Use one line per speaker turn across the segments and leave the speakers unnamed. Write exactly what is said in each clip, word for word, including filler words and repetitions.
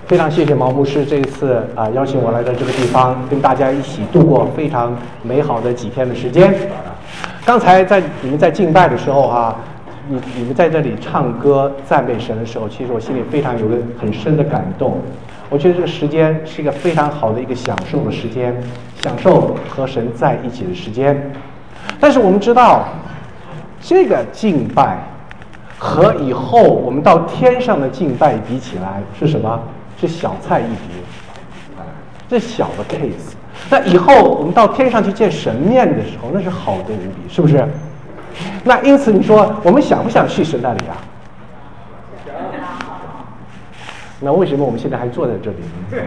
非常谢谢毛牧师这一次啊、呃、邀请我来到这个地方，跟大家一起度过非常美好的几天的时间。刚才在你们在敬拜的时候啊，你你们在这里唱歌赞美神的时候，其实我心里非常有个很深的感动。我觉得这个时间是一个非常好的一个享受的时间，享受和神在一起的时间。但是我们知道，这个敬拜和以后我们到天上的敬拜比起来是什么？是小菜一碟，这小的 case。那以后我们到天上去见神面的时候，那是好的无比，是不是？那因此你说，我们想不想去神那里啊？那为什么我们现在还坐在这里呢？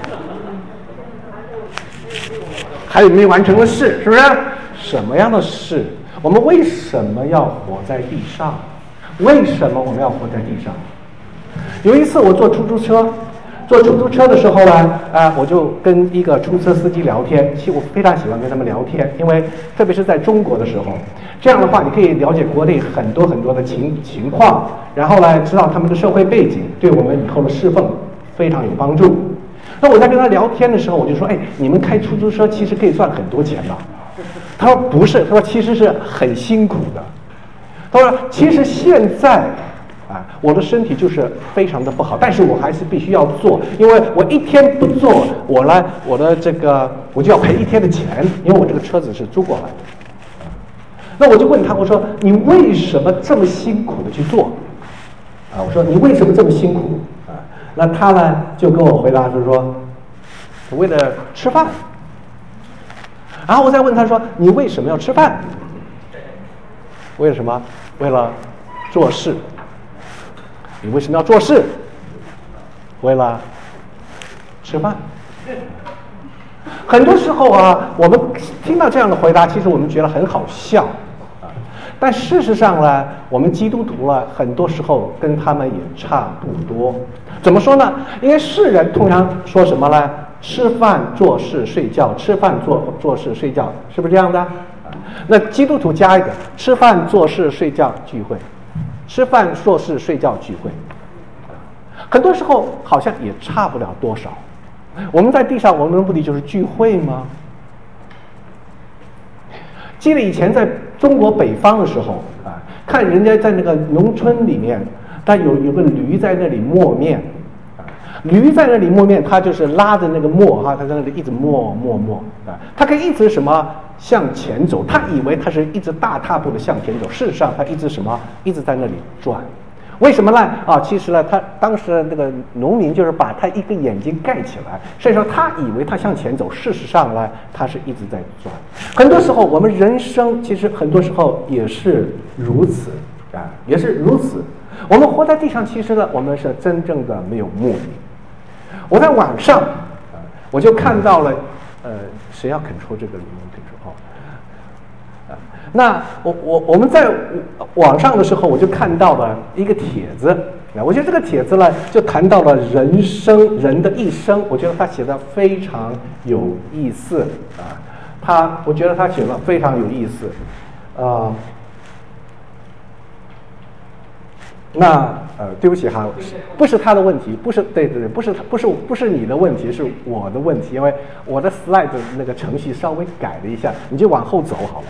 还有没完成的事，是不是？什么样的事？我们为什么要活在地上？为什么我们要活在地上？有一次我坐出租车，坐出租车的时候呢，啊、呃，我就跟一个出租车司机聊天。其实我非常喜欢跟他们聊天，因为特别是在中国的时候，这样的话你可以了解国内很多很多的情情况，然后呢，知道他们的社会背景，对我们以后的侍奉非常有帮助。那我在跟他聊天的时候，我就说，哎，你们开出租车其实可以赚很多钱的。他说不是，他说其实是很辛苦的。他说其实现在。啊，我的身体就是非常的不好，但是我还是必须要做，因为我一天不做，我呢，我的这个我就要赔一天的钱，因为我这个车子是租过来的。那我就问他，我说你为什么这么辛苦的去做？啊，我说你为什么这么辛苦？啊，那他呢就跟我回答是说，为了吃饭。然后我再问他说，你为什么要吃饭？为了什么？为了做事。你为什么要做事？为了吃饭。很多时候啊，我们听到这样的回答，其实我们觉得很好笑啊。但事实上呢，我们基督徒啊，很多时候跟他们也差不多。怎么说呢？因为世人通常说什么呢？吃饭、做事、睡觉，吃饭、做做事、睡觉，是不是这样的？那基督徒加一个：吃饭、做事、睡觉、聚会。吃饭、做事、睡觉、聚会，很多时候好像也差不了多少。我们在地上，我们的目的就是聚会吗？记得以前在中国北方的时候啊，看人家在那个农村里面，他有有个驴在那里磨面，啊，驴在那里磨面，他就是拉着那个磨哈，他在那里一直磨磨磨啊，他可以一直什么？向前走，他以为他是一直大踏步的向前走，事实上他一直什么，一直在那里转。为什么呢？啊，其实呢，他当时那个农民就是把他一个眼睛盖起来，所以说他以为他向前走，事实上呢，他是一直在转。很多时候，我们人生其实很多时候也是如此啊，也是如此。我们活在地上，其实呢，我们是真正的没有目的。我在网上，啊，我就看到了，呃，谁要肯抽这个里面可以说哦。那我我我们在网上的时候，我就看到了一个帖子，我觉得这个帖子呢，就谈到了人生人的一生，我觉得他写的非常有意思啊，他我觉得他写的非常有意思，啊、呃，那呃，对不起哈，不是他的问题，不是对对对，不是不是不是你的问题，是我的问题，因为我的 slide 那个程序稍微改了一下，你就往后走好了。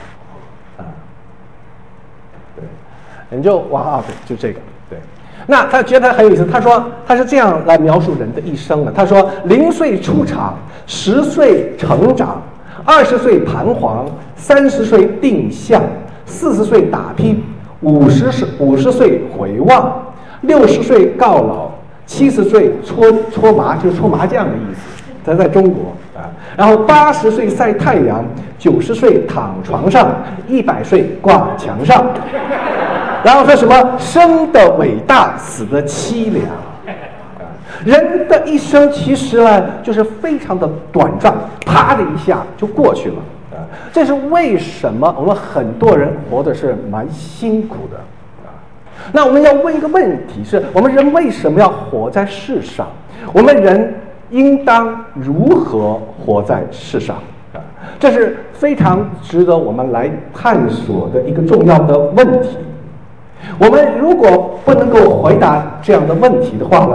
你就哇啊，对，就这个对。那他觉得他很有意思，他说他是这样来描述人的一生的。他说，零岁出场，十岁成长，二十岁彷徨，三十岁定向，四十岁打拼，五十岁五十岁回望，六十岁告老，七十岁搓搓麻，就是搓麻将的意思。他在中国啊，然后八十岁晒太阳，九十岁躺床上，一百岁挂墙上。然后说什么生的伟大，死的凄凉。人的一生其实呢，就是非常的短暂，啪的一下就过去了。这是为什么我们很多人活的是蛮辛苦的。那我们要问一个问题是：我们人为什么要活在世上？我们人应当如何活在世上？这是非常值得我们来探索的一个重要的问题。我们如果不能够回答这样的问题的话呢，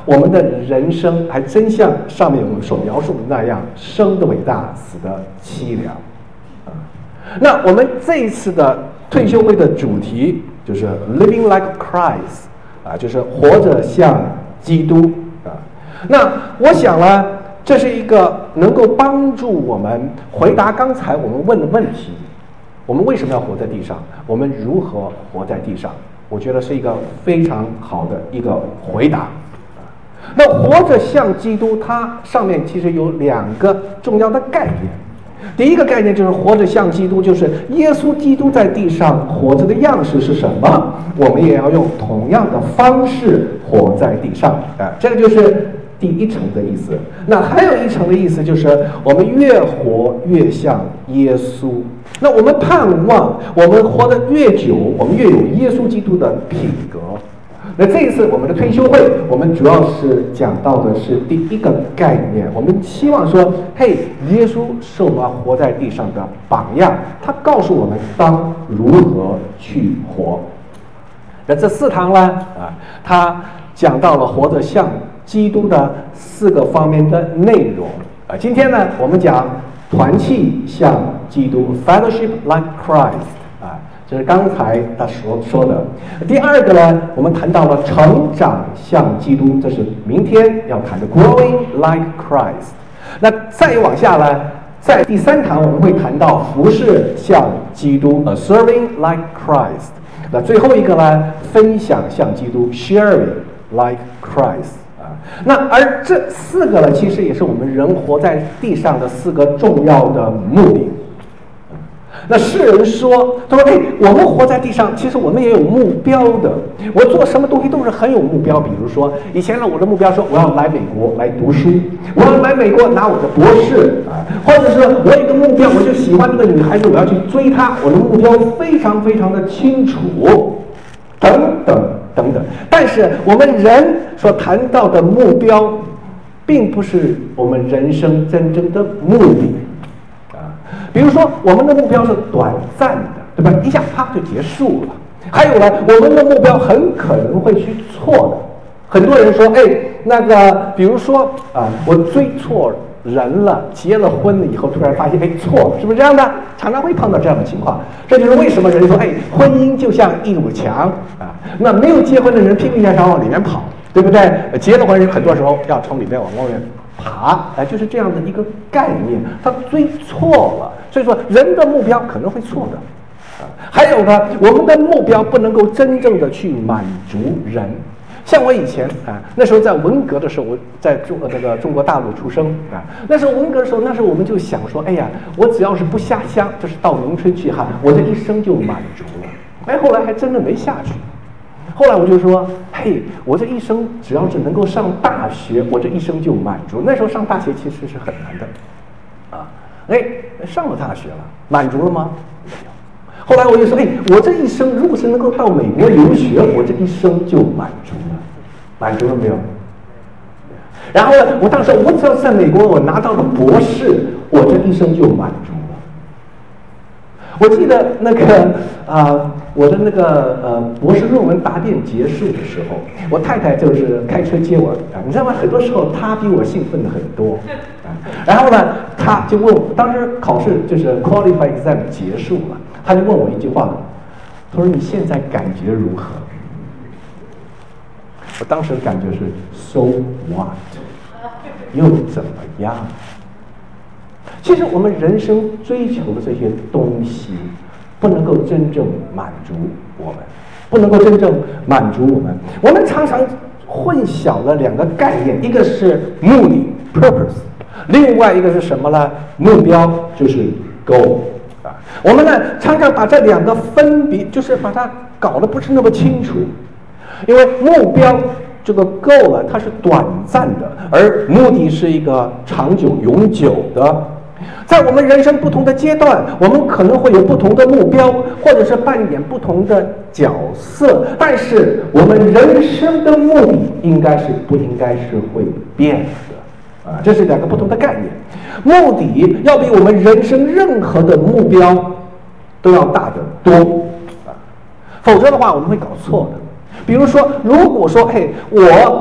我们的人生还真像上面我们所描述的那样，生的伟大，死的凄凉。啊，那我们这一次的退休会的主题就是 Living like Christ， 啊，就是活着像基督啊。那我想呢，这是一个能够帮助我们回答刚才我们问的问题：我们为什么要活在地上？我们如何活在地上？我觉得是一个非常好的一个回答。那活着像基督，它上面其实有两个重要的概念。第一个概念就是活着像基督，就是耶稣基督在地上活着的样式是什么，我们也要用同样的方式活在地上啊，这个就是第一层的意思。那还有一层的意思就是我们越活越像耶稣。那我们盼望我们活得越久，我们越有耶稣基督的品格。那这一次我们的退休会，我们主要是讲到的是第一个概念。我们希望说，嘿，耶稣是我们活在地上的榜样，他告诉我们当如何去活。那这四堂呢，啊，他讲到了活得像基督的四个方面的内容。啊，今天呢，我们讲团契像基督 ，fellowship like Christ。啊，这是刚才他所说的。第二个呢，我们谈到了成长像基督，这是明天要谈的 growing like Christ。那再往下呢，在第三堂我们会谈到服侍像基督 ，a serving like Christ。那最后一个呢，分享像基督 ，sharing like Christ。啊，那而这四个呢，其实也是我们人活在地上的四个重要的目的。那世人说，他说：“哎，我们活在地上，其实我们也有目标的。我做什么东西都是很有目标。比如说，以前呢，我的目标说我要来美国来读书，我要来美国拿我的博士啊，或者是我有一个目标，我就喜欢这个女孩子，我要去追她，我的目标非常非常的清楚，等等等等。但是我们人所谈到的目标，并不是我们人生真正的目的。”比如说，我们的目标是短暂的，对吧？一下啪就结束了。还有呢，我们的目标很可能会去错的。很多人说，哎，那个，比如说啊，我追错人了，结了婚了以后，突然发现，哎，错了，是不是这样的？常常会碰到这样的情况。这就是为什么人说，哎，婚姻就像一堵墙啊，那没有结婚的人拼命想往里面跑，对不对？结了婚人很多时候要从里面往外面爬，哎，就是这样的一个概念，他追错了，所以说人的目标可能会错的，啊，还有呢，我们的目标不能够真正的去满足人。像我以前啊，那时候在文革的时候，我在中那个中国大陆出生啊，那时候文革的时候，那时候我们就想说，哎呀，我只要是不下乡，就是到农村去哈，我这一生就满足了。哎，后来还真的没下去。后来我就说，嘿，我这一生只要是能够上大学，我这一生就满足。那时候上大学其实是很难的，啊，哎，上了大学了，满足了吗？没有。后来我就说，哎，我这一生如果是能够到美国留学，我这一生就满足了，满足了没有？然后呢，我当时我只要在美国我拿到了博士，我这一生就满足了。我记得那个啊、呃，我的那个呃博士论文答辩结束的时候，我太太就是开车接我啊，你知道吗？很多时候她比我兴奋的很多啊。然后呢，她就问我，当时考试就是 qualify exam 结束了，她就问我一句话，她说：“你现在感觉如何？”我当时的感觉是 so what， 又怎么样？其实我们人生追求的这些东西，不能够真正满足我们，不能够真正满足我们。我们常常混淆了两个概念，一个是目的 （purpose）， 另外一个是什么呢？目标就是 goal 啊。我们呢常常把这两个分别，就是把它搞得不是那么清楚，因为目标这个 goal 呢，它是短暂的，而目的是一个长久、永久的。在我们人生不同的阶段，我们可能会有不同的目标，或者是扮演不同的角色，但是我们人生的目的应该是不应该是会变的啊，这是两个不同的概念。目的要比我们人生任何的目标都要大得多啊，否则的话我们会搞错的。比如说，如果说嘿，我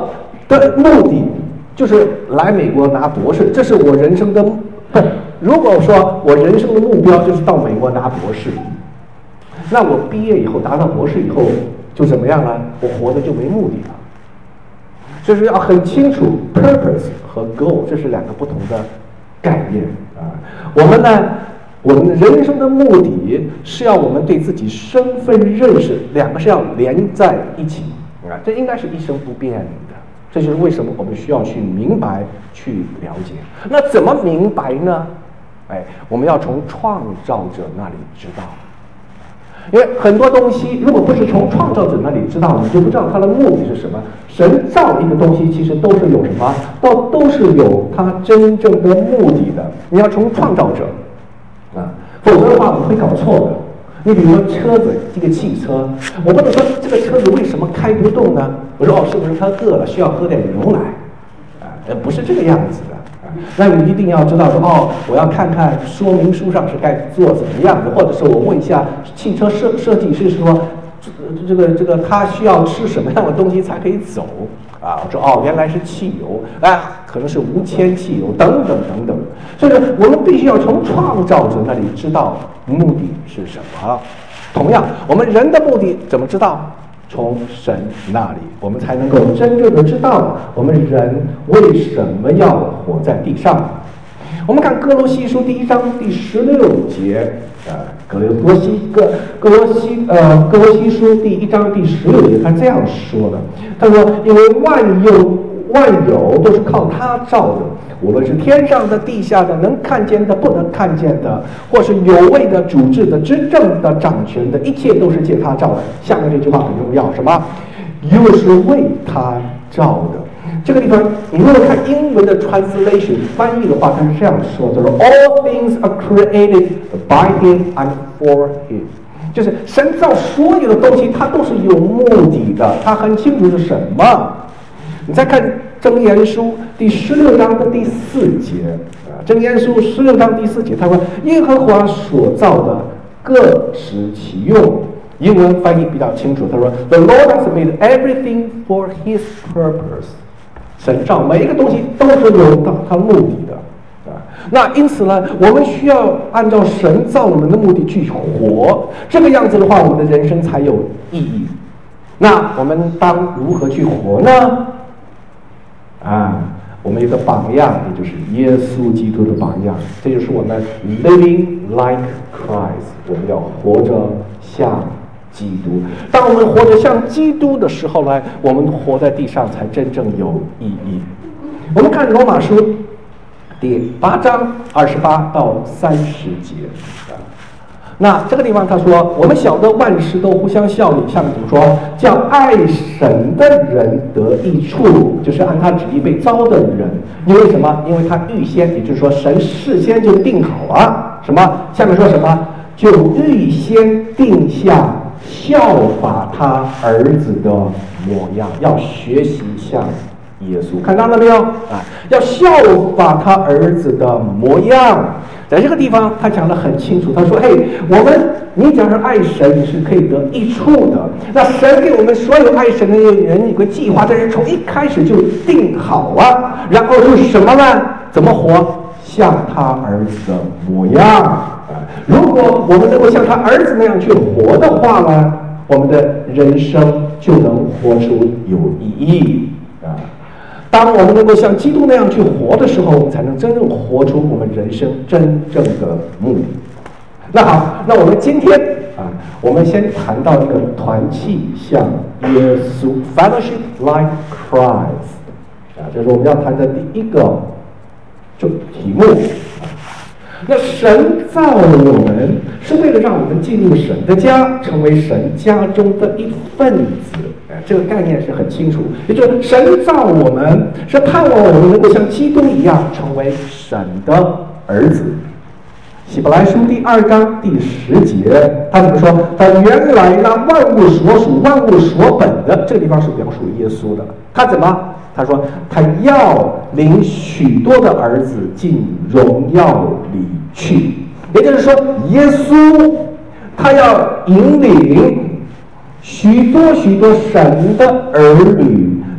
的目的就是来美国拿博士，这是我人生的。如果说我人生的目标就是到美国拿博士，那我毕业以后达到博士以后就怎么样了？我活的就没目的了。就是要很清楚 purpose 和 goal， 这是两个不同的概念啊。我们呢，我们人生的目的是要我们对自己身份认识，两个是要连在一起啊，这应该是一生不变的。这就是为什么我们需要去明白、去了解。那怎么明白呢？哎，我们要从创造者那里知道。因为很多东西，如果不是从创造者那里知道，你就不知道它的目的是什么。神造一个东西，其实都是有什么？都都是有它真正的目的的。你要从创造者啊，否则的话，我们会搞错的。你比如说车子，这个汽车，我不能说这个车子为什么开不动呢？我说哦，是不是它饿了，需要喝点牛奶？啊，呃，不是这个样子的。那你一定要知道说哦，我要看看说明书上是该做怎么样的，或者是我问一下汽车设设计师说，这个这个他需要吃什么样的东西才可以走啊？我说哦，原来是汽油，哎，可能是无铅汽油等等等等。所以说，我们必须要从创造者那里知道目的是什么。同样，我们人的目的怎么知道？从神那里，我们才能够真正的知道我们人为什么要活在地上。我们看哥罗西书第一章第十六节，呃，哥罗西哥哥罗西呃哥罗西书第一章第十六节，他这样说的，他说：“因为万有万有都是靠他造的，无论是天上的、地下的，能看见的、不能看见的，或是有位的、主治的、执政的、掌权的，一切都是借他造的。”下面这句话很重要，什么？又是为他造的。这个地方，你如果看英文的 translation 翻译的话，它是这样说的：“说 All things are created by Him and for Him。”就是神造所有的东西，它都是有目的的，它很清楚是什么。你再看箴言书第十六章的第四节啊，箴言书十六章第四节，他说：“耶和华所造的各司其用。”英文翻译比较清楚，他说 ：“The Lord has made everything for His purpose。”神造每一个东西都是有它目的的啊。那因此呢，我们需要按照神造我们的目的去活，这个样子的话，我们的人生才有意义。那我们当如何去活呢？啊，我们有个榜样，也就是耶稣基督的榜样，这就是我们 living like Christ， 我们要活着像基督。当我们活着像基督的时候呢，我们活在地上才真正有意义。我们看罗马书第八章二十八到三十节。那这个地方他说，我们晓得万事都互相效力，下面怎么说？叫爱神的人得益处，就是按他旨意被招的人。因为什么？因为他预先，也就是说神事先就定好了什么？下面说什么？就预先定下效法他儿子的模样，要学习像耶稣，看到了没有啊？要效法他儿子的模样。在这个地方，他讲得很清楚。他说：“嘿，我们，你假如爱神，你是可以得益处的。那神给我们所有爱神的人有个计划，这是从一开始就定好了。然后是什么呢？怎么活？像他儿子的模样啊！如果我们能够像他儿子那样去活的话呢，我们的人生就能活出有意义啊。”当我们能够像基督那样去活的时候，我们才能真正活出我们人生真正的目的。那好，那我们今天啊，我们先谈到一个团契像耶稣 ，fellowship like Christ， 啊，这是我们要谈的第一个就题目。那神造我们是为了让我们进入神的家，成为神家中的一份子。这个概念是很清楚，也就是神造我们是盼望我们能够像基督一样成为神的儿子。希伯来书第二章第十节，他怎么说？他原来那万物所属、万物所本的，这个地方是描述耶稣的。他怎么？他说他要领许多的儿子进荣耀里去，也就是说，耶稣他要引领许多许多神的儿女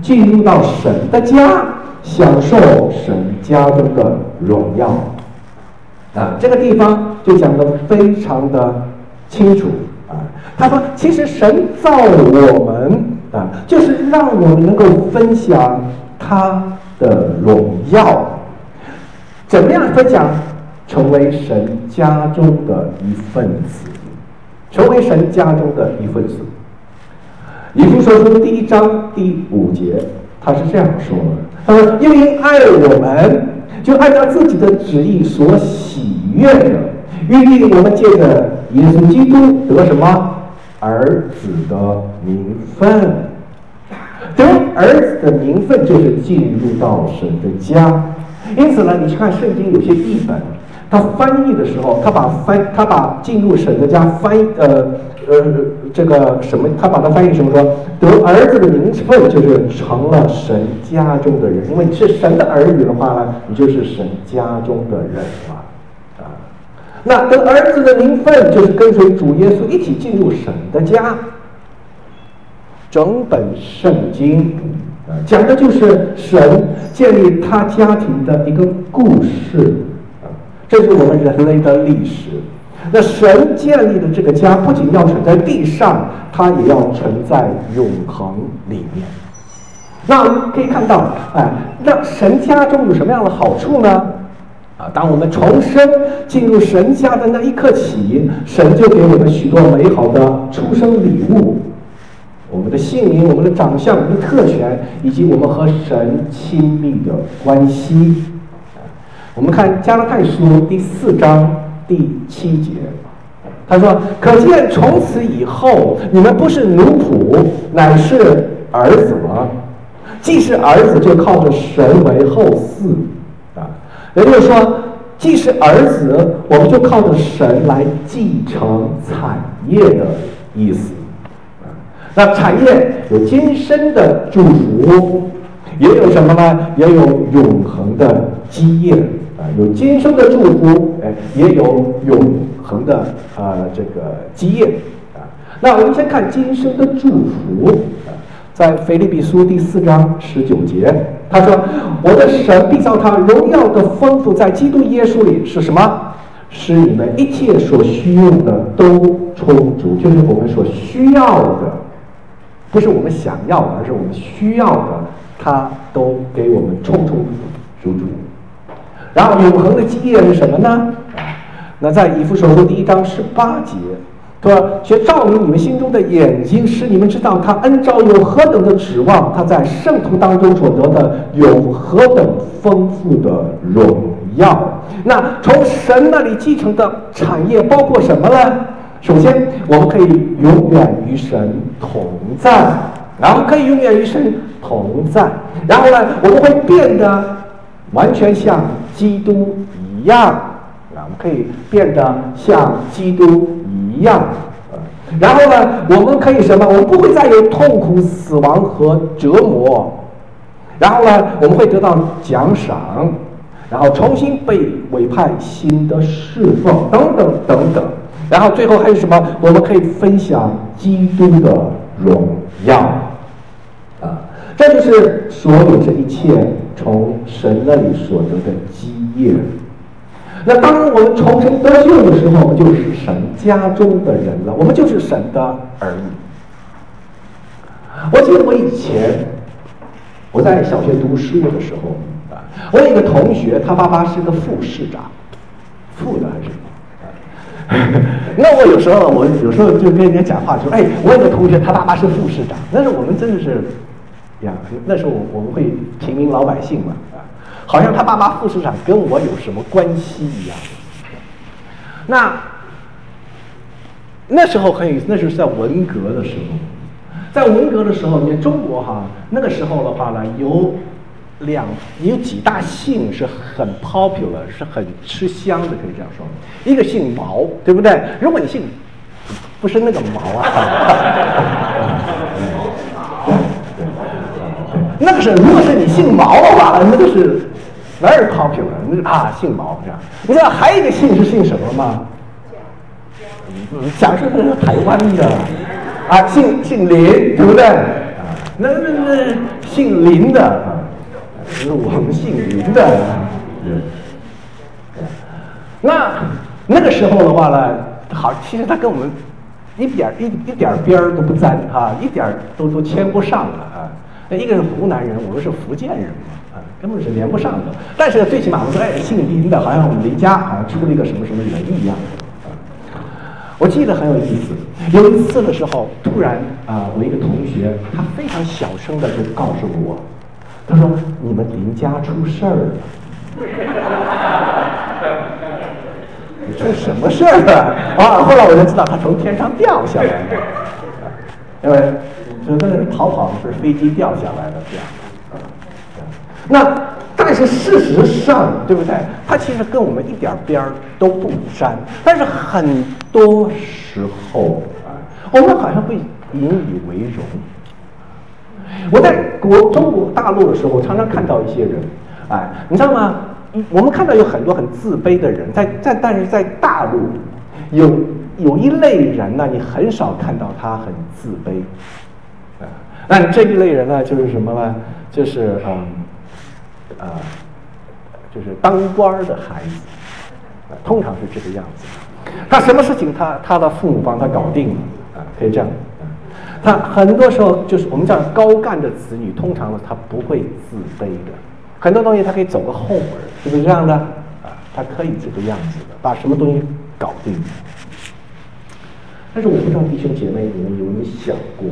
进入到神的家，享受神家中的荣耀。啊，这个地方就讲得非常的清楚啊。他说，其实神造我们啊，就是让我们能够分享他的荣耀。怎么样分享？成为神家中的一份子，成为神家中的一份子。以弗所书第一章第五节，他是这样说的：他说，因为爱我们，就按照自己的旨意所喜悦的，预定我们借着耶稣基督得什么？儿子的名分。得儿子的名分，就是进入到神的家。因此呢，你去看圣经有些译本，他翻译的时候，他把翻他把进入神的家翻译呃呃这个什么，他把它翻译什么说，得儿子的名分就是成了神家中的人，因为你是神的儿女的话呢，你就是神家中的人了啊。那得儿子的名分就是跟随主耶稣一起进入神的家。整本圣经啊，讲的就是神建立他家庭的一个故事啊，这是我们人类的历史。那神建立的这个家，不仅要存在地上，它也要存在永恒里面。那可以看到，哎，那神家中有什么样的好处呢？啊，当我们重生进入神家的那一刻起，神就给我们许多美好的出生礼物。我们的姓名、我们的长相、我们的特权，以及我们和神亲密的关系。我们看加拉太书第四章第七节，他说：“可见从此以后，你们不是奴仆，乃是儿子了。既是儿子，就靠着神为后嗣。”啊，也就是说，既是儿子，我们就靠着神来继承产业的意思。那产业有今生的祝福，也有什么呢？也有永恒的基业啊，有今生的祝福，哎，也有永恒的啊、呃、这个基业啊。那我们先看今生的祝福啊，在腓立比书第四章十九节，他说：“我的神必照他荣耀的丰富，在基督耶稣里是什么？使你们一切所需用的都充足，就是我们所需要的。”不是我们想要的，而是我们需要的，它都给我们充充足足。然后永恒的基业是什么呢？那在以弗所书第一章十八节，说：“却照明你们心中的眼睛，使你们知道他恩召有何等的指望，他在圣徒当中所得的有何等丰富的荣耀。”那从神那里继承的产业包括什么呢？首先，我们可以永远与神同在，然后可以永远与神同在，然后呢，我们会变得完全像基督一样，啊，我们可以变得像基督一样，啊，然后呢，我们可以什么？我们不会再有痛苦、死亡和折磨，然后呢，我们会得到奖赏，然后重新被委派新的侍奉，等等等等。然后最后还有什么？我们可以分享基督的荣耀，啊，这就是所有这一切从神那里所得的基业。那当我们重生得救的时候，我们就是神家中的人了，我们就是神的儿女。我记得我以前我在小学读书的时候啊，我有一个同学，他爸爸是个副市长，副的还是？那我有时候，我有时候就跟人家讲话说：“哎，我有个同学，他爸爸是副市长。”那是我们真的是呀，那时候我们会平民老百姓嘛啊，好像他爸爸副市长跟我有什么关系一样。那那时候很有，那是在文革的时候，在文革的时候，你看中国哈，那个时候的话呢，有两有几大姓是很 popular， 是很吃香的，可以这样说。一个姓毛，对不对？如果你姓不是那个毛啊，那个是如果是你姓毛的话，那个是 very popular， 那个啊姓毛这样。你知道还有一个姓是姓什么吗？讲是台湾的啊，姓姓林，对不对？啊，那那那姓林的啊，是我们姓林的人。那那个时候的话呢，好，其实他跟我们一点一一点边儿都不沾啊，一点都都牵不上了啊。那一个是湖南人，我们是福建人嘛，啊，根本是连不上的。但是最起码我们说，哎，姓林的，好像我们林家好像出了一个什么什么人一样。我记得很有意思，有一次的时候，突然啊、呃，我一个同学，他非常小声的就告诉我，他说：“你们林家出事儿了。”你出什么事儿了？啊！后来我才知道他从天上掉下来了，因为就那是逃跑是飞机掉下来的这样的。那但是事实上，对不对？他其实跟我们一点边儿都不沾。但是很多时候啊，我们好像会引以为荣。我在国中国大陆的时候，常常看到一些人，哎，你知道吗？我们看到有很多很自卑的人，在在但是在大陆有有一类人呢，你很少看到他很自卑。啊，那这一类人呢，就是什么呢？就是嗯。啊、呃，就是当官的孩子，呃，通常是这个样子。他什么事情他他的父母帮他搞定了啊、呃，可以这样。呃、他很多时候就是我们讲高干的子女，通常呢他不会自卑的，很多东西他可以走个后门，是不是这样的？啊、呃，他可以这个样子的，把什么东西搞定。但是我不知道弟兄姐妹你们有没有想过，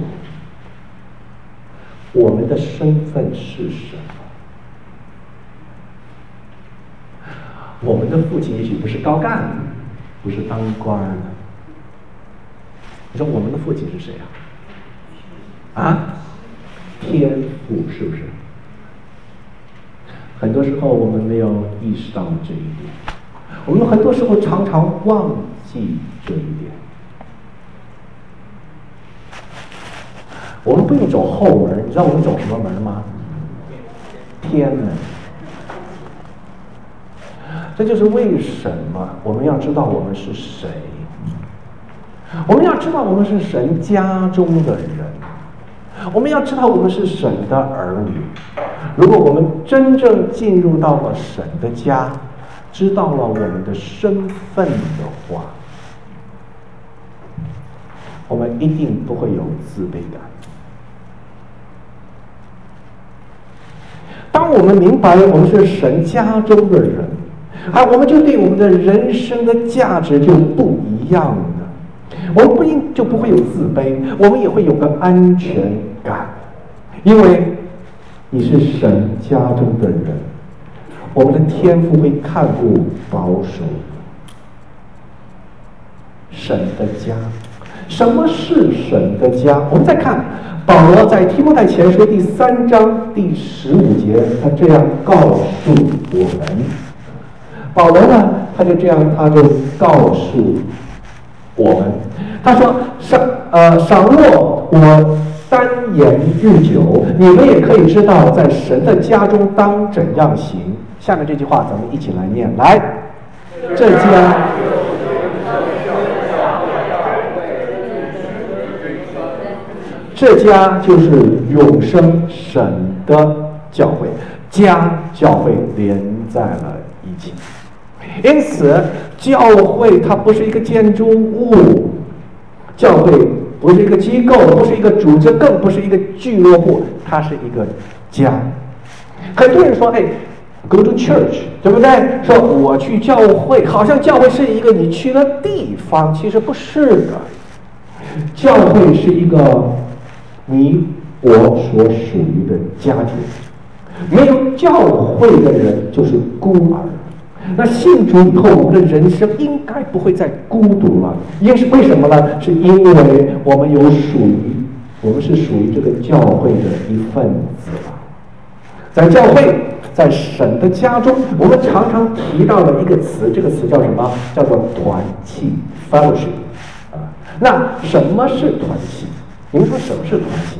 我们的身份是什么？我们的父亲也许不是高干的，不是当官的。你说我们的父亲是谁啊？啊，天父，是不是？很多时候我们没有意识到这一点，我们很多时候常常忘记这一点。我们不用走后门，你知道我们走什么门吗？天门。这就是为什么我们要知道我们是谁，我们要知道我们是神家中的人，我们要知道我们是神的儿女。如果我们真正进入到了神的家，知道了我们的身份的话，我们一定不会有自卑感。当我们明白我们是神家中的人，啊，我们就对我们的人生的价值就不一样的。我们不应就不会有自卑，我们也会有个安全感，因为你是神家中的人，我们的天父会看顾保守神的家。什么是神的家？我们再看保罗在提摩太前书第三章第十五节，他这样告诉我们。保罗呢，他就这样，他就告诉我们，他说：“赏呃赏若我单言日久，你们也可以知道，在神的家中当怎样行。”下面这句话咱们一起来念，来，这家。这家就是永生神的教会，家教会连在了一起。因此，教会它不是一个建筑物，教会不是一个机构，不是一个组织，更不是一个俱乐部，它是一个家。很多人说：“哎 ，go to church， 对不对？说我去教会，好像教会是一个你去的地方，其实不是的。教会是一个你我所属于的家庭，没有教会的人就是孤儿。那信主以后，我们的人生应该不会再孤独了。因是为什么呢？是因为我们有属于，我们是属于这个教会的一份子了。在教会，在神的家中，我们常常提到了一个词，这个词叫什么？叫做团契 （fellowship）。啊，那什么是团契？你们说什么是团契？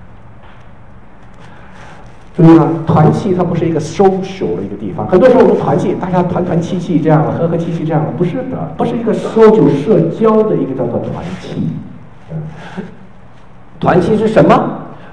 注意啊，团契它不是一个 social 的一个地方。很多时候我们团契，大家团团契契这样，和和气气这样，不是的，不是一个 social 社交的一个叫做团契。团契是什么？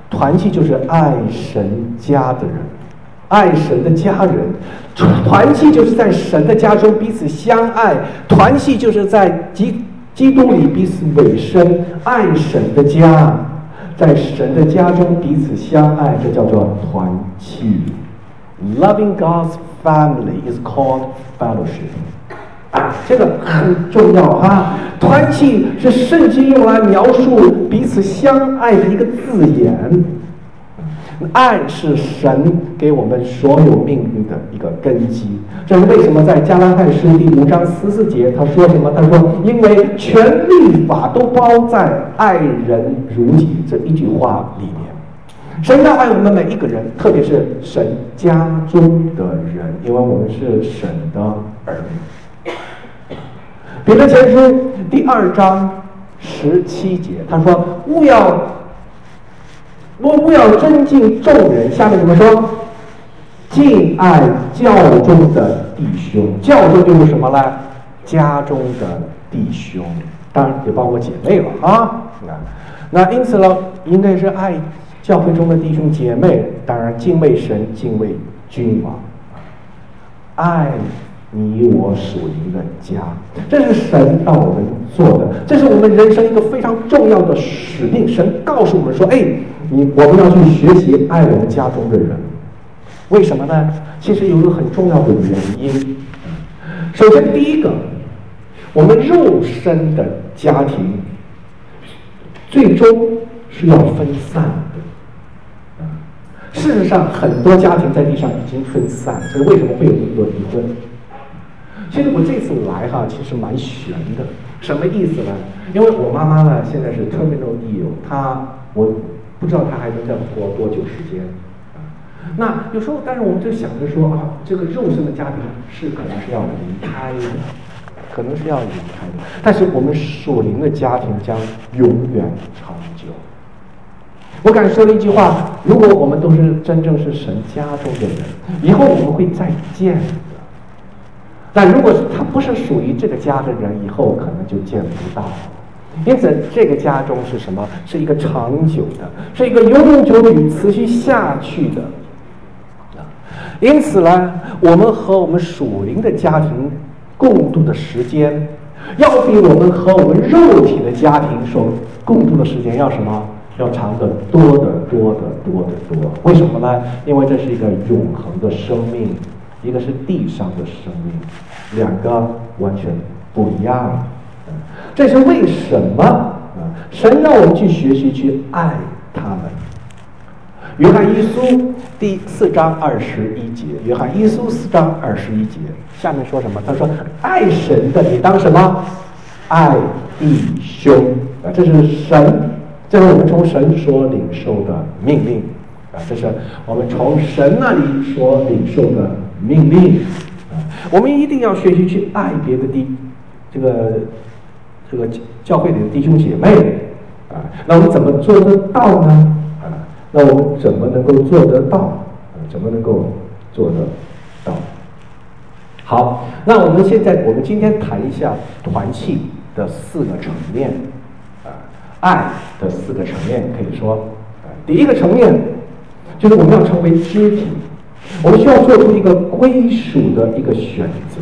团契就是爱神家的人，爱神的家人。团契就是在神的家中彼此相爱，团契就是在基基督里彼此委身，爱神的家，在神的家中彼此相爱，这叫做团契。Loving God's family is called fellowship。啊，这个很重要哈。团契是圣经用来描述彼此相爱的一个字眼。爱是神给我们所有命运的一个根基。这是为什么在加拉太书第五章十四节他说什么？他说：“因为全律法都包在爱人如己这一句话里面。”神要爱我们每一个人，特别是神家中的人，因为我们是神的儿女。彼得前书第二章十七节他说：“勿要。”我不要尊敬众人，下面怎么说？敬爱教中的弟兄，教中就是什么呢？家中的弟兄，当然也包括姐妹了啊。那因此呢，应该是爱教会中的弟兄姐妹，当然敬畏神，敬畏君王，爱你我属灵的家，这是神让我们做的，这是我们人生一个非常重要的使命。神告诉我们说：“哎。”你我们要去学习爱我们家中的人，为什么呢？其实有一个很重要的原因。首先，第一个，我们肉身的家庭最终是要分散的。事实上，很多家庭在地上已经分散，所以为什么会有那么多离婚？其实我这次来哈，其实蛮悬的。什么意思呢？因为我妈妈呢现在是 terminal ill， 她我。不知道他还能再活多久时间，啊，那有时候，但是我们就想着说啊，这个肉身的家庭是可能是要离开的，可能是要离开的，但是我们属灵的家庭将永远长久。我敢说的一句话：如果我们都是真正是神家中的人，以后我们会再见的。但如果他不是属于这个家的人，以后可能就见不到了。因此，这个家中是什么？是一个长久的，是一个永永久久持续下去的。因此呢，我们和我们属灵的家庭共度的时间，要比我们和我们肉体的家庭所共度的时间要什么？要长得多得多得多得多。为什么呢？因为这是一个永恒的生命，一个是地上的生命，两个完全不一样。这是为什么啊？神让我们去学习去爱他们。约翰一书第四章二十一节，约翰一书四章二十一节，下面说什么？他说：“爱神的，你当什么？爱弟兄啊！这是神，这是我们从神所领受的命令啊！这是我们从神那里所领受的命令啊！我们一定要学习去爱别的弟，这个。”这个教会里的弟兄姐妹啊，那我们怎么做得到呢？啊，那我们怎么能够做得到？啊，怎么能够做得到？好，那我们现在我们今天谈一下团契的四个层面，啊，爱的四个层面，可以说，啊，第一个层面就是我们要成为肢体，我们需要做出一个归属的一个选择。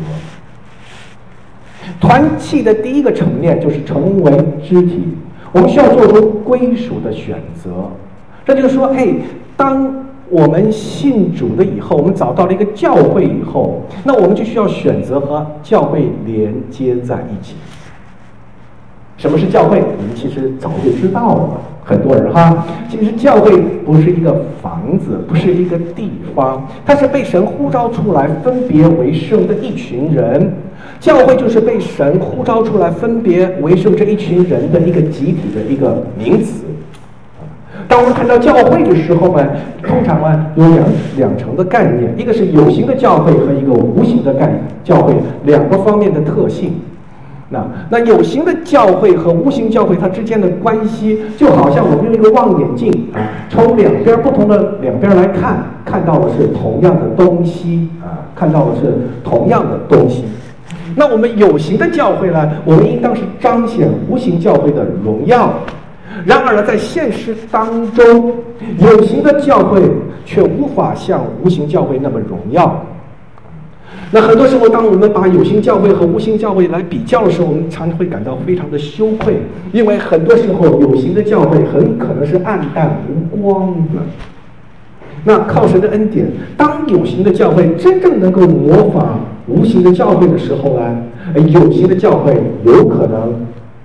团契的第一个层面就是成为肢体，我们需要做出归属的选择。这就是说，嘿，当我们信主了以后，我们找到了一个教会以后，那我们就需要选择和教会连接在一起。什么是教会？你们其实早就知道了，很多人哈。其实教会不是一个房子，不是一个地方，它是被神呼召出来分别为圣的一群人。教会就是被神呼召出来分别为圣这一群人的一个集体的一个名词。当我们谈到教会的时候呢，通常呢有两两层的概念，一个是有形的教会和一个无形的概念教会，两个方面的特性。那那有形的教会和无形教会它之间的关系，就好像我们用一个望远镜啊，从两边不同的两边来看，看到的是同样的东西啊，看到的是同样的东西。那我们有形的教会呢，我们应当是彰显无形教会的荣耀。 然而呢，在现实当中，有形的教会却无法像无形教会那么荣耀。那很多时候，当我们把有形教会和无形教会来比较的时候，我们常常会感到非常的羞愧，因为很多时候有形的教会很可能是暗淡无光的。那靠神的恩典，当有形的教会真正能够模仿无形的教会的时候呢，有形的教会有可能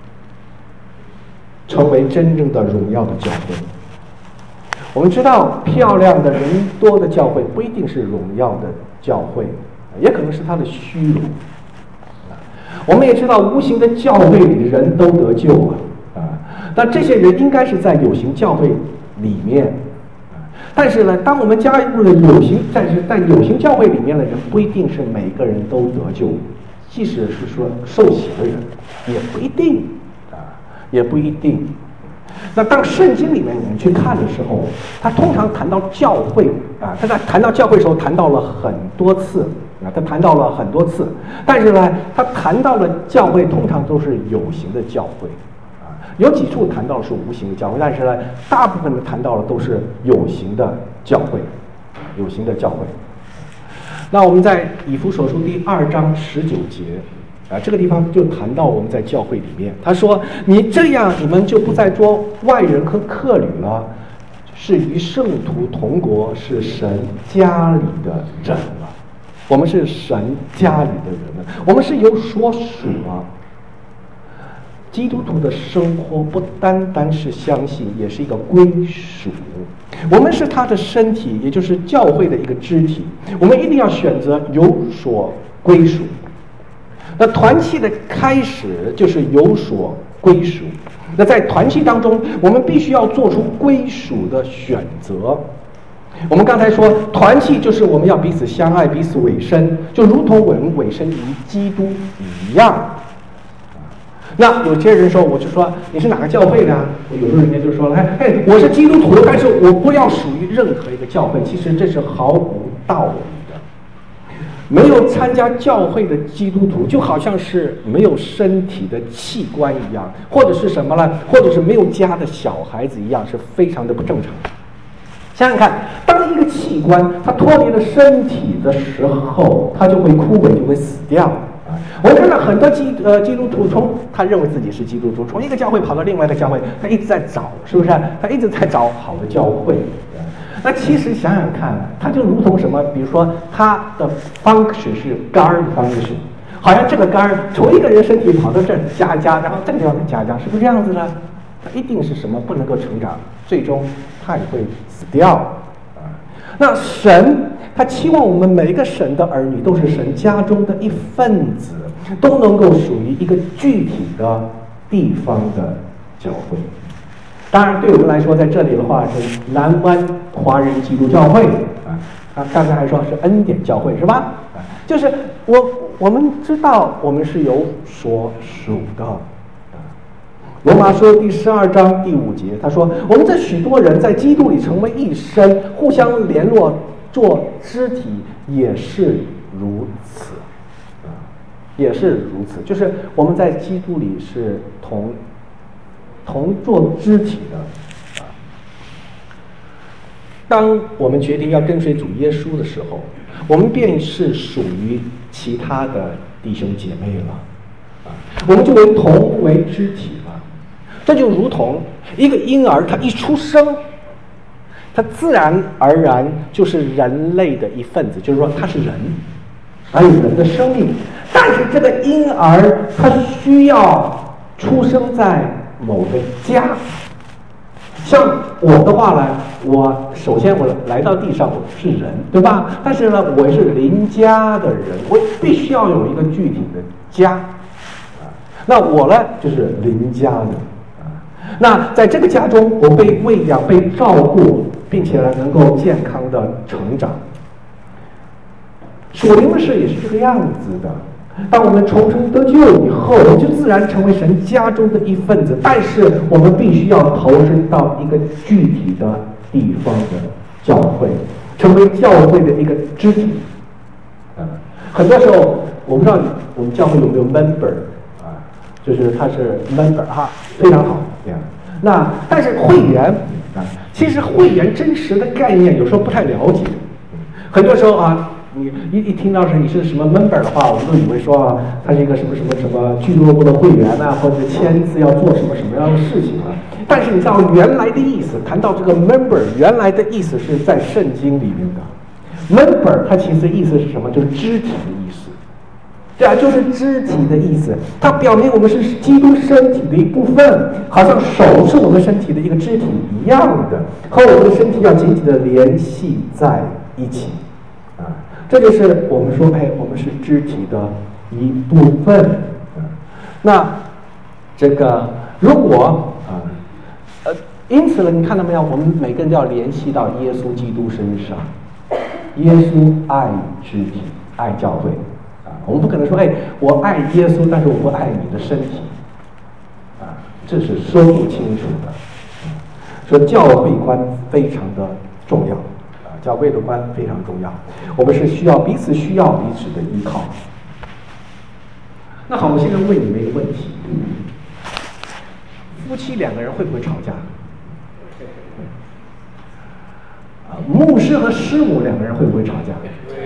成为真正的荣耀的教会。我们知道，漂亮的人多的教会不一定是荣耀的教会，也可能是他的虚荣。我们也知道，无形的教会里的人都得救啊，啊，但这些人应该是在有形教会里面。但是呢，当我们加入了有形，但是在有形教会里面的人，不一定是每个人都得救，即使是说受洗的人，也不一定啊，也不一定。那当圣经里面你们去看的时候，他通常谈到教会啊，他在谈到教会的时候谈到了很多次啊，他谈到了很多次，但是呢，他谈到了教会通常都是有形的教会。有几处谈到的是无形的教会，但是呢，大部分的谈到的都是有形的教会，有形的教会。那我们在以弗所书第二章十九节啊，这个地方就谈到我们在教会里面，他说：“你这样，你们就不再做外人和客旅了，是与圣徒同国，是神家里的人了。我们是神家里的人了，我们是有所属啊。”基督徒的生活不单单是相信，也是一个归属。我们是他的身体，也就是教会的一个肢体。我们一定要选择有所归属。那团契的开始就是有所归属。那在团契当中，我们必须要做出归属的选择。我们刚才说，团契就是我们要彼此相爱，彼此委身，就如同我们委身于基督一样。那有些人说，我就说你是哪个教会的啊？有时候人家就说了，哎哎，我是基督徒，但是我不要属于任何一个教会。其实这是毫无道理的。没有参加教会的基督徒，就好像是没有身体的器官一样，或者是什么呢？或者是没有家的小孩子一样，是非常的不正常。想想看，当一个器官它脱离了身体的时候，它就会枯萎，就会死掉。我们看到很多基呃基督徒从他认为自己是基督徒，从一个教会跑到另外一个教会，他一直在找，是不是？他一直在找好的教会。那其实想想看，他就如同什么？比如说，他的 function 是杆儿的 function， 好像这个杆儿从一个人身体跑到这儿加加，然后这个地方再加加，是不是这样子呢？他一定是什么不能够成长，最终他也会死掉啊。那神。他期望我们每一个神的儿女都是神家中的一份子，都能够属于一个具体的地方的教会。当然，对我们来说，在这里的话是南湾华人基督教会啊，啊，刚才还说是恩典教会是吧？啊，就是我我们知道我们是有所属的。罗马书第十二章第五节，他说：“我们这许多人在基督里成为一身，互相联络。”做肢体也是如此，啊，也是如此，就是我们在基督里是同同做肢体的，啊。当我们决定要跟随主耶稣的时候，我们便是属于其他的弟兄姐妹了，啊，我们就为同为肢体了。这就如同一个婴儿，他一出生。他自然而然就是人类的一份子，就是说他是人，还有人的生命。但是这个婴儿他需要出生在某个家。像我的话呢，我首先我来到地上，我是人，对吧？但是呢，我是邻家的人，我必须要有一个具体的家。啊，那我呢就是邻家的。那在这个家中，我被喂养、被照顾，并且呢能够健康的成长。属灵的事也是这个样子的。当我们重生得救以后，我们就自然成为神家中的一份子。但是我们必须要投身到一个具体的地方的教会，成为教会的一个肢体。啊，很多时候我不知道我们教会有没有 member 啊，就是他是 member 哈，非常好呀。 那但是会员啊，其实会员真实的概念有时候不太了解，很多时候啊。你一一听到是你是什么 member 的话，我们都以为说啊，他是一个什么什么什么俱乐部的会员呐、啊，或者签字要做什么什么样的事情啊。但是你知道原来的意思，谈到这个 member， 原来的意思是在圣经里面的 member， 它其实意思是什么？就是肢体的意思。对啊，就是肢体的意思。它表明我们是基督身体的一部分，好像手是我们身体的一个肢体一样的，和我们的身体要紧紧的联系在一起啊。这就是我们说，哎，我们是肢体的一部分。那这个如果啊，呃，因此呢，你看到没有？我们每个人都要联系到耶稣基督身上。耶稣爱肢体，爱教会啊。我们不可能说，哎，我爱耶稣，但是我不爱你的身体啊，这是说不清楚的。说教会观非常的重要。教会的观非常重要，我们是需要彼此需要彼此的依靠。那好，我现在问你们一个问题：夫妻两个人会不会吵架？啊，牧师和师母两个人会不会吵架？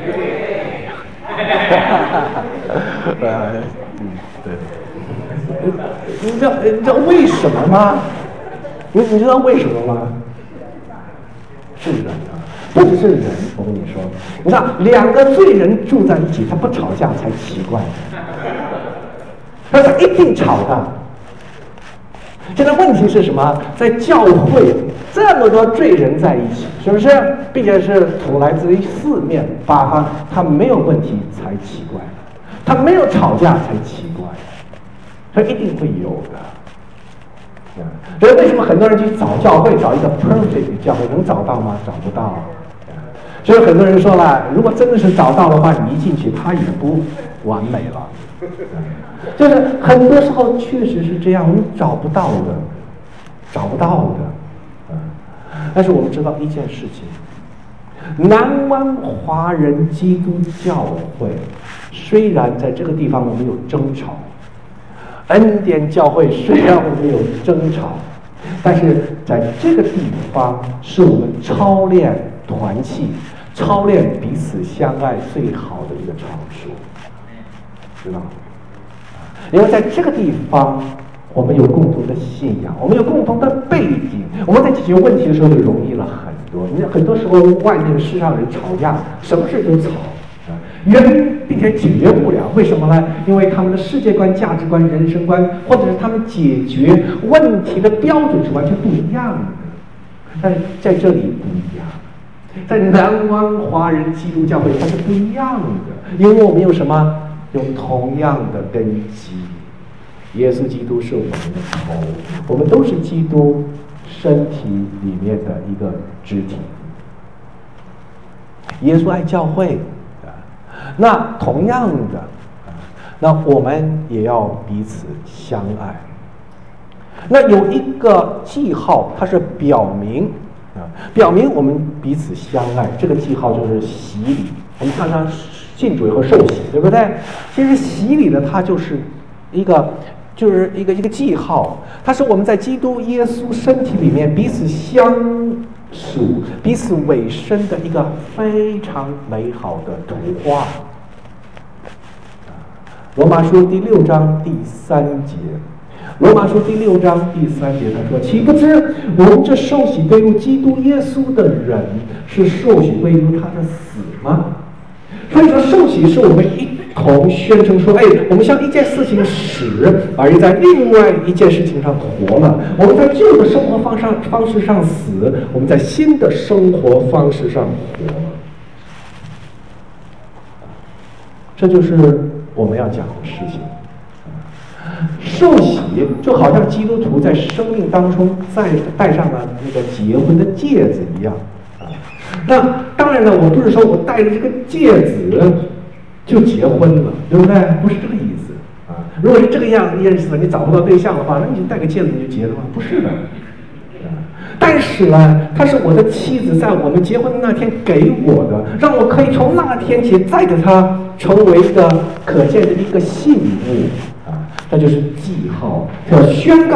呃，嗯，对。你知道你知道为什么吗？你你知道为什么吗？是人啊。不只是人，我跟你说，你看两个罪人住在一起，他不吵架才奇怪，但是一定吵的。现在问题是什么？在教会这么多罪人在一起，是不是？并且是土来自于四面八方，他没有问题才奇怪，他没有吵架才奇怪，他一定会有的。所以为什么很多人去找教会，找一个 perfect 的教会，能找到吗？找不到。所以很多人说了，如果真的是找到的话，你一进去，它也不完美了。就是很多时候确实是这样，我们找不到的，找不到的。但是我们知道一件事情，南湾华人基督教会虽然在这个地方我们有争吵，恩典教会虽然我们有争吵，但是在这个地方是我们操练团契、操练彼此相爱最好的一个场所，知道吗？因为在这个地方，我们有共同的信仰，我们有共同的背景，我们在解决问题的时候就容易了很多。你很多时候外面世上人吵架，什么事都吵，原因并且解决不了，为什么呢？因为他们的世界观、价值观、人生观，或者是他们解决问题的标准是完全不一样的。但是在这里不一样，在南湾华人基督教会它是不一样的，因为我们有什么？有同样的根基，耶稣基督是我们的头，我们都是基督身体里面的一个肢体。耶稣爱教会，那同样的，那我们也要彼此相爱。那有一个记号，它是表明啊，表明我们彼此相爱。这个记号就是洗礼。我们常常信主以后受洗，对不对？其实洗礼的它就是一个，就是一个一个记号，它是我们在基督耶稣身体里面彼此相属、彼此委身的一个非常美好的图画。罗马书第六章第三节，罗马书第六章第三节他说：“岂不知我们这受洗归入基督耶稣的人，是受洗归入他的死吗？”所以说，受洗是我们一同宣称说，哎，我们向一件事情死，而在另外一件事情上活了。我们在旧的生活方上方式上死，我们在新的生活方式上活了。这就是我们要讲的事情。受洗就好像基督徒在生命当中再戴上了那个结婚的戒指一样。那当然了，我不是说我戴着这个戒指就结婚了，对不对？不是这个意思啊。如果是这个样意思，你找不到对象的话，那你戴个戒指你就结了吗？不是的。但是呢，她是我的妻子，在我们结婚的那天给我的，让我可以从那天起载着她成为一个可见的一个信物啊，这就是记号，要宣告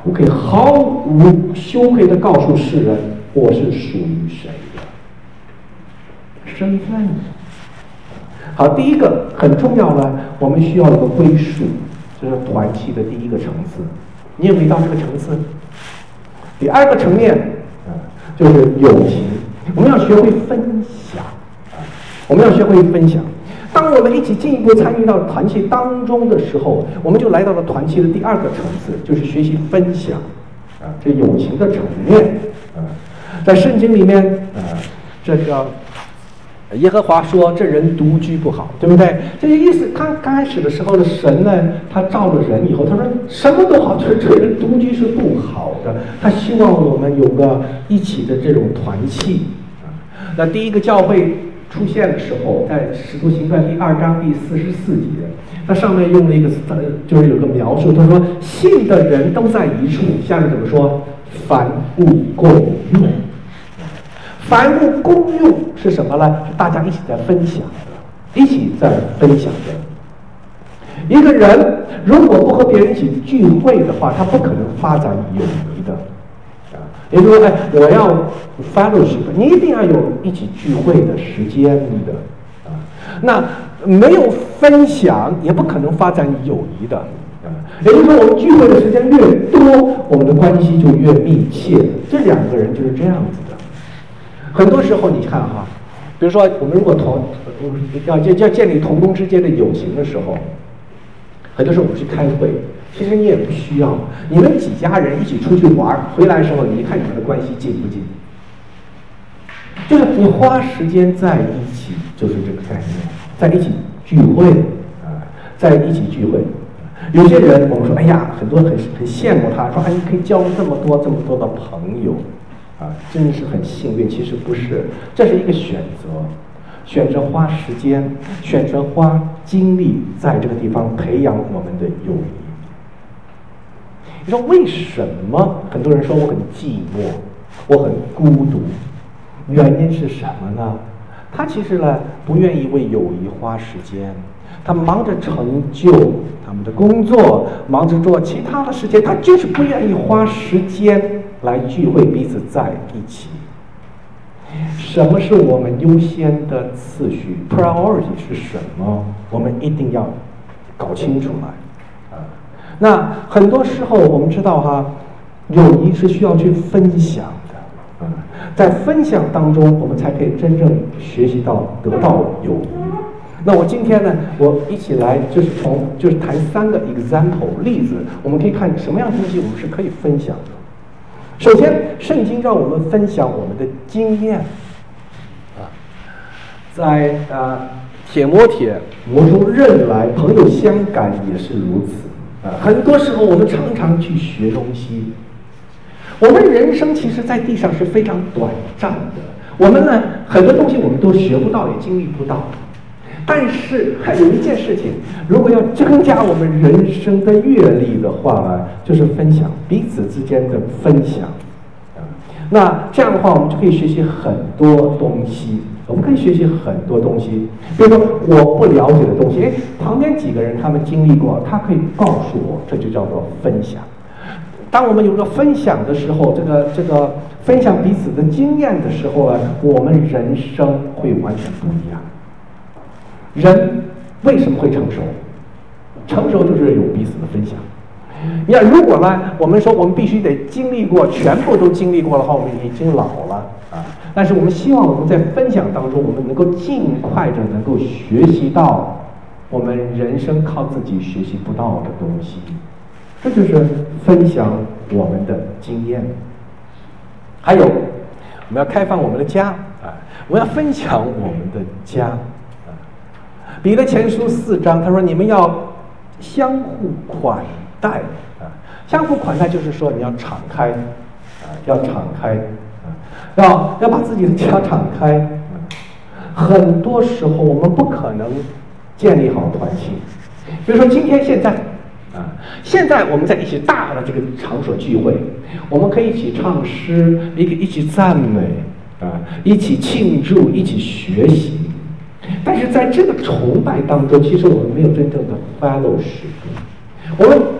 我可以毫无羞愧地告诉世人，我是属于谁的。身份。好，第一个很重要呢，我们需要一个归属，这是团契的第一个层次。你有没有到这个层次？第二个层面，啊，就是友情。我们要学会分享，啊，我们要学会分享。当我们一起进一步参与到团契当中的时候，我们就来到了团契的第二个层次，就是学习分享，啊，这友情的层面，啊，在圣经里面，啊，这个耶和华说：“这人独居不好，对不对？”这个意思，刚刚开始的时候的神呢，他造了人以后，他说什么都好，就是这人独居是不好的。他希望我们有个一起的这种团契。啊，那第一个教会出现的时候，在《使徒行传》第二章第四十四节，它上面用了一个呃，就是有个描述，他说信的人都在一处，下面怎么说？凡物共用。凡物公用是什么呢？大家一起在分享的，一起在分享的。一个人如果不和别人一起聚会的话，他不可能发展友谊的。啊，也就是说，哎，我要 fellowship， 你一定要有一起聚会的时间的。啊，那没有分享，也不可能发展友谊的。啊，也就是说，我们聚会的时间越多，我们的关系就越密切。这两个人就是这样子的。很多时候，你看哈，比如说我们如果同要要要建立同工之间的友情的时候，很多时候我们去开会，其实你也不需要，你们几家人一起出去玩，回来的时候，你看你们的关系近不近？就是你花时间在一起，就是这个概念，在一起聚会啊，在一起聚会。有些人我们说，哎呀，很多很很羡慕他，说哎，你可以交这么多这么多的朋友。啊，真是很幸运。其实不是，这是一个选择，选择花时间，选择花精力在这个地方培养我们的友谊。你说为什么很多人说我很寂寞，我很孤独？原因是什么呢？他其实呢不愿意为友谊花时间，他忙着成就他们的工作，忙着做其他的事情，他就是不愿意花时间来聚会，彼此在一起。什么是我们优先的次序 ？priority 是什么？我们一定要搞清楚来。啊，那很多时候我们知道哈，友谊是需要去分享的。啊，在分享当中，我们才可以真正学习到得到友谊。那我今天呢，我一起来就是从就是谈三个 example 例子，我们可以看什么样的东西我们是可以分享的。首先，圣经让我们分享我们的经验，啊，在啊铁摩铁磨出刃来，朋友相感也是如此啊。很多时候我们常常去学东西，我们人生其实在地上是非常短暂的，我们呢很多东西我们都学不到，也经历不到。但是还有一件事情，如果要增加我们人生的阅历的话呢，就是分享，彼此之间的分享。啊，那这样的话，我们就可以学习很多东西。我们可以学习很多东西，比如说我不了解的东西，哎，旁边几个人他们经历过，他可以告诉我，这就叫做分享。当我们有个分享的时候，这个这个分享彼此的经验的时候呢，我们人生会完全不一样。人为什么会成熟？成熟就是有彼此的分享。你看，如果呢，我们说我们必须得经历过，全部都经历过的话，我们已经老了啊。但是我们希望我们在分享当中，我们能够尽快的能够学习到我们人生靠自己学习不到的东西。这就是分享我们的经验。还有，我们要开放我们的家啊，我们要分享我们的家。彼得前书四章，他说：“你们要相互款待啊，相互款待就是说你要敞开啊，要敞开啊，要要把自己的家敞开。啊、很多时候我们不可能建立好团契，比如说今天现在啊，现在我们在一起大的这个场所聚会，我们可以一起唱诗，一一起赞美啊，一起庆祝，一起学习。”但是在这个崇拜当中，其实我们没有真正的 fellowship。我们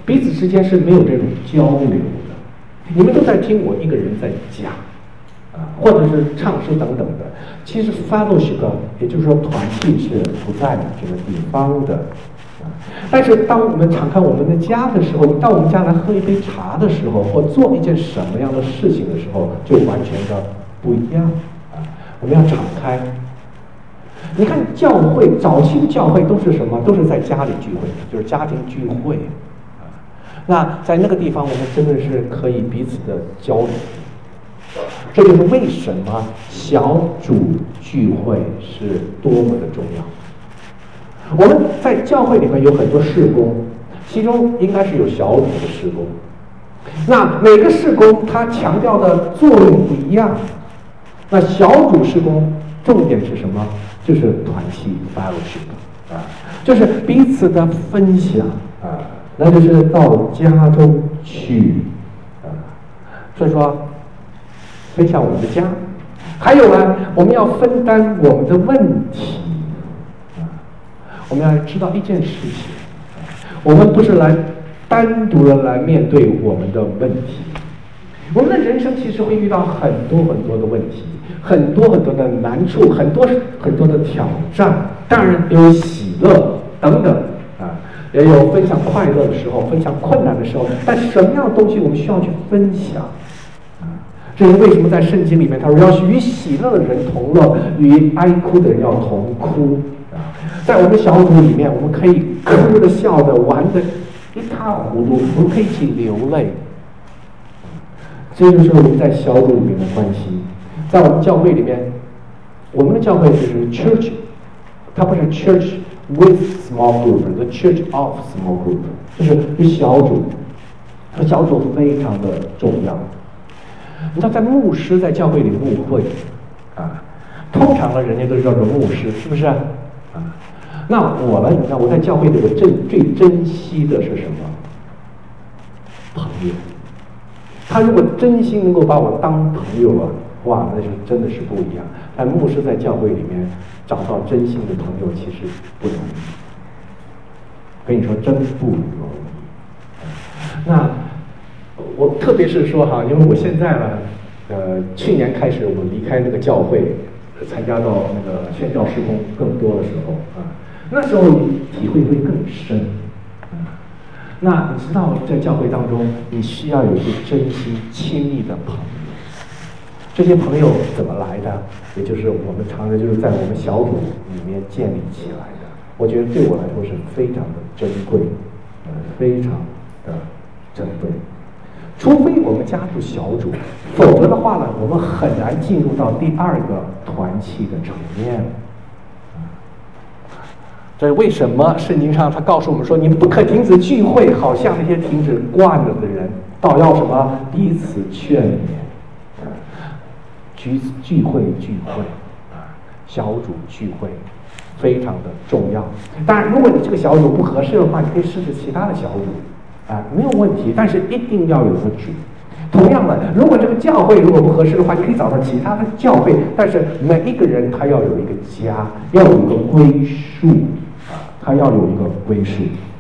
彼此之间是没有这种交流的。你们都在听我一个人在讲，啊，或者是唱诗等等的。其实 fellowship， 也就是说团契是不在这个地方的。但是当我们敞开我们的家的时候，到我们家来喝一杯茶的时候，或做一件什么样的事情的时候，就完全的不一样啊！我们要敞开。你看教会早期的教会都是什么？都是在家里聚会，就是家庭聚会啊。那在那个地方，我们真的是可以彼此的交流。这就是为什么小组聚会是多么的重要。我们在教会里面有很多事工，其中应该是有小组的事工。那每个事工它强调的作用不一样。那小组事工重点是什么？就是团契 fellowship 啊，就是彼此的分享啊，那就是到家中去啊。所以说，分享我们的家，还有呢，我们要分担我们的问题。我们要知道一件事情，我们不是来单独的来面对我们的问题。我们的人生其实会遇到很多很多的问题，很多很多的难处，很多很多的挑战，当然有喜乐等等啊，也有分享快乐的时候，分享困难的时候。但什么样的东西我们需要去分享？啊，这是为什么在圣经里面他说要与喜乐的人同乐，与哀哭的人要同哭。在我们小组里面，我们可以哭的、笑的、玩的一塌糊涂，我们可以一起流泪。这就是我们在小组里面的关系。在我们教会里面，我们的教会就是 church， 它不是 church with small group，the church of small group， 就是一小组。这小组非常的重要。你知道，在牧师在教会里牧会啊，通常的人家都叫做牧师，是不是啊？那我呢？你看我在教会里，我最最珍惜的是什么？朋友。他如果真心能够把我当朋友啊，哇，那就真的是不一样。但牧师在教会里面找到真心的朋友，其实不容易。跟你说，真不容易。那我特别是说哈，因为我现在呢，呃，去年开始我离开那个教会，参加到那个宣教事工更多的时候啊。那时候体会会更深，嗯，那你知道，在教会当中，你需要有一些真心亲密的朋友。这些朋友怎么来的？也就是我们常常就是在我们小组里面建立起来的。我觉得对我来说是非常的珍贵，呃，非常的珍贵。除非我们加入小组，否则的话呢，我们很难进入到第二个团契的层面。这是为什么圣经上他告诉我们说，你们不可停止聚会，好像那些停止惯了的人，倒要什么彼此劝勉。聚聚会聚会啊，小组聚会非常的重要。当然，如果你这个小组不合适的话，你可以试试其他的小组啊，没有问题。但是一定要有个主。同样的，如果这个教会如果不合适的话，你可以找到其他的教会。但是每一个人他要有一个家，要有一个归属。他要有一个归属。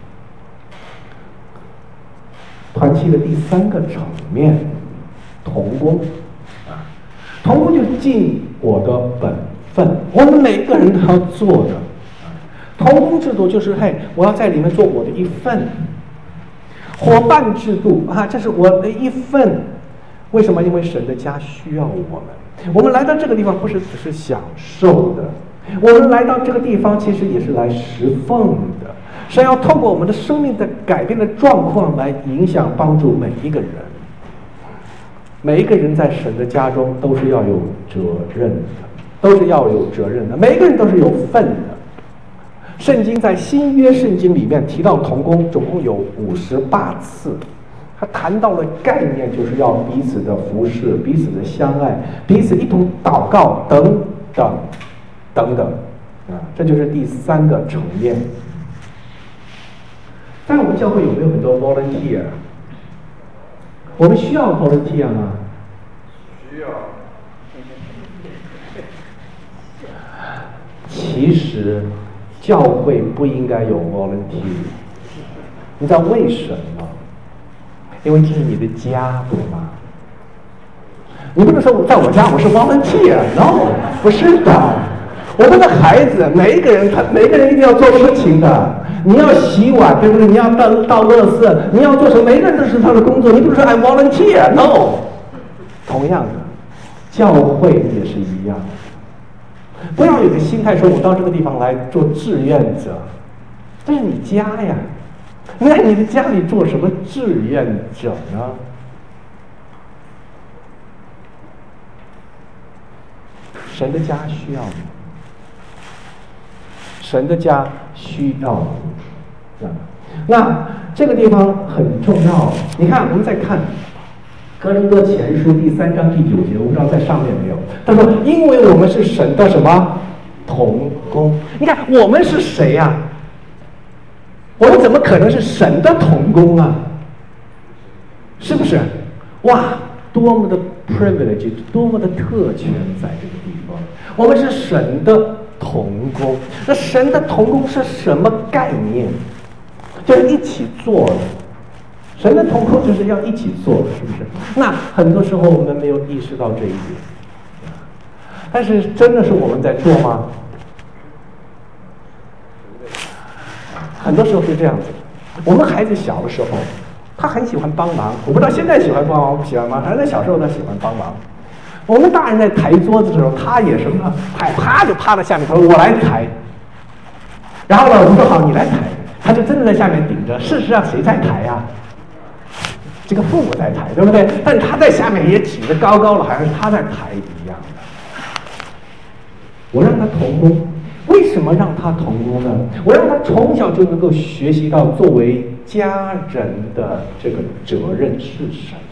团契的第三个层面，同工啊，同工就是尽我的本分，我们每个人都要做的。同工制度就是嘿，我要在里面做我的一份。伙伴制度啊，这是我的一份。为什么？因为神的家需要我们。我们来到这个地方，不是只是享受的。我们来到这个地方，其实也是来侍奉的。神要透过我们的生命的改变的状况来影响、帮助每一个人。每一个人在神的家中都是要有责任的，都是要有责任的。每一个人都是有份的。圣经在新约圣经里面提到同工，总共有五十八次。他谈到了概念，就是要彼此的服侍、彼此的相爱、彼此一同祷告等等。等等，啊，这就是第三个层面。在我们教会有没有很多 volunteer？ 我们需要 volunteer 吗？需要。其实，教会不应该有 volunteer。你知道为什么？ 因为这是你的家，对吗？你不能说我在我家我是 volunteer，no， 不是的。我们的孩子，每一个人，他每个人一定要做事情的。你要洗碗，对不对？你要倒倒垃圾，你要做什么？每个人都是他的工作。你不能说 I volunteer，no。同样的，教会也是一样的。不要有个心态说，我到这个地方来做志愿者，这是你家呀。你在你的家里做什么志愿者呢？神的家需要你，神的家需要你。那这个地方很重要。你看，我们再看哥林多前书第三章第九节，我不知道在上面没有。他说：“因为我们是神的什么同工？”你看，我们是谁呀、啊？我们怎么可能是神的同工啊？是不是？哇，多么的 privilege， 多么的特权在这个地方。我们是神的同工。那神的同工是什么概念？就是一起做的。神的同工就是要一起做的，是不是？那很多时候我们没有意识到这一点，但是真的是我们在做吗？很多时候是这样子。我们孩子小的时候，他很喜欢帮忙，我不知道现在喜欢帮忙不喜欢帮忙，反正小时候他喜欢帮忙。我们大人在抬桌子的时候，他也什么，他啪就趴在下面，他说我来抬。然后呢，我们说好你来抬，他就真的在下面顶着。事实上谁在抬呀、啊？这个父母在抬，对不对？但他在下面也举得高高的，好像是他在抬一样的。我让他同工，为什么让他同工呢？我让他从小就能够学习到作为家人的这个责任是什么。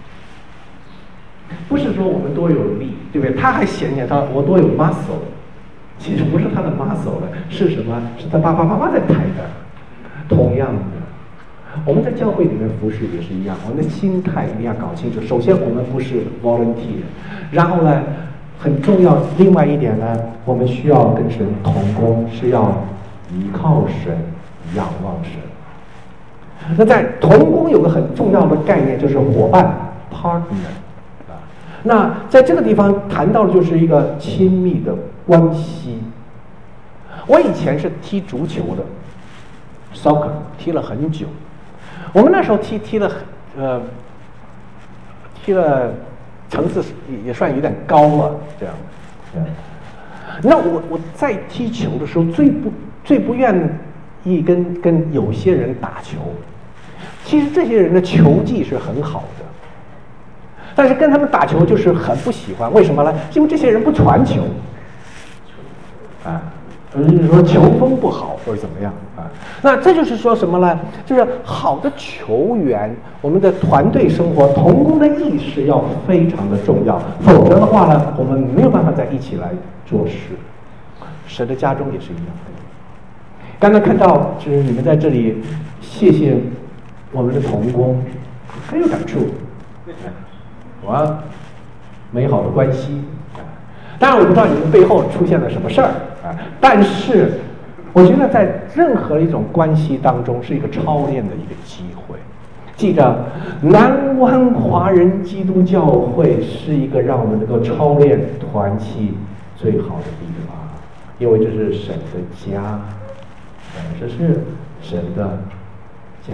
不是说我们多有力，对不对？他还显显他我多有 muscle， 其实不是他的 muscle 了，是什么？是他爸爸妈妈在抬的。同样的。我们在教会里面服侍也是一样，我们的心态一定要搞清楚。首先，我们不是 volunteer， 然后呢，很重要，另外一点呢，我们需要跟神同工，是要依靠神、仰望神。那在同工有个很重要的概念，就是伙伴 partner 啊。那在这个地方谈到的就是一个亲密的关系。我以前是踢足球的 ，soccer 踢了很久。我们那时候踢踢了，呃，踢了层次也算有点高了，这样。那我我在踢球的时候，最不最不愿意跟跟有些人打球。其实这些人的球技是很好的，但是跟他们打球就是很不喜欢。为什么呢？因为这些人不传球，啊。就是说球风不好或者怎么样啊？那这就是说什么呢？就是好的球员，我们的团队生活、同工的意识要非常的重要，否则的话呢，我们没有办法在一起来做事。神的家中也是一样的。刚才看到就是你们在这里，谢谢我们的同工，很有感触，哇，美好的关系。当然我不知道你们背后出现了什么事儿啊，但是我觉得在任何一种关系当中是一个操练的一个机会。记着，南湾华人基督教会是一个让我们能够操练团契最好的地方，因为这是神的家，这是神的家。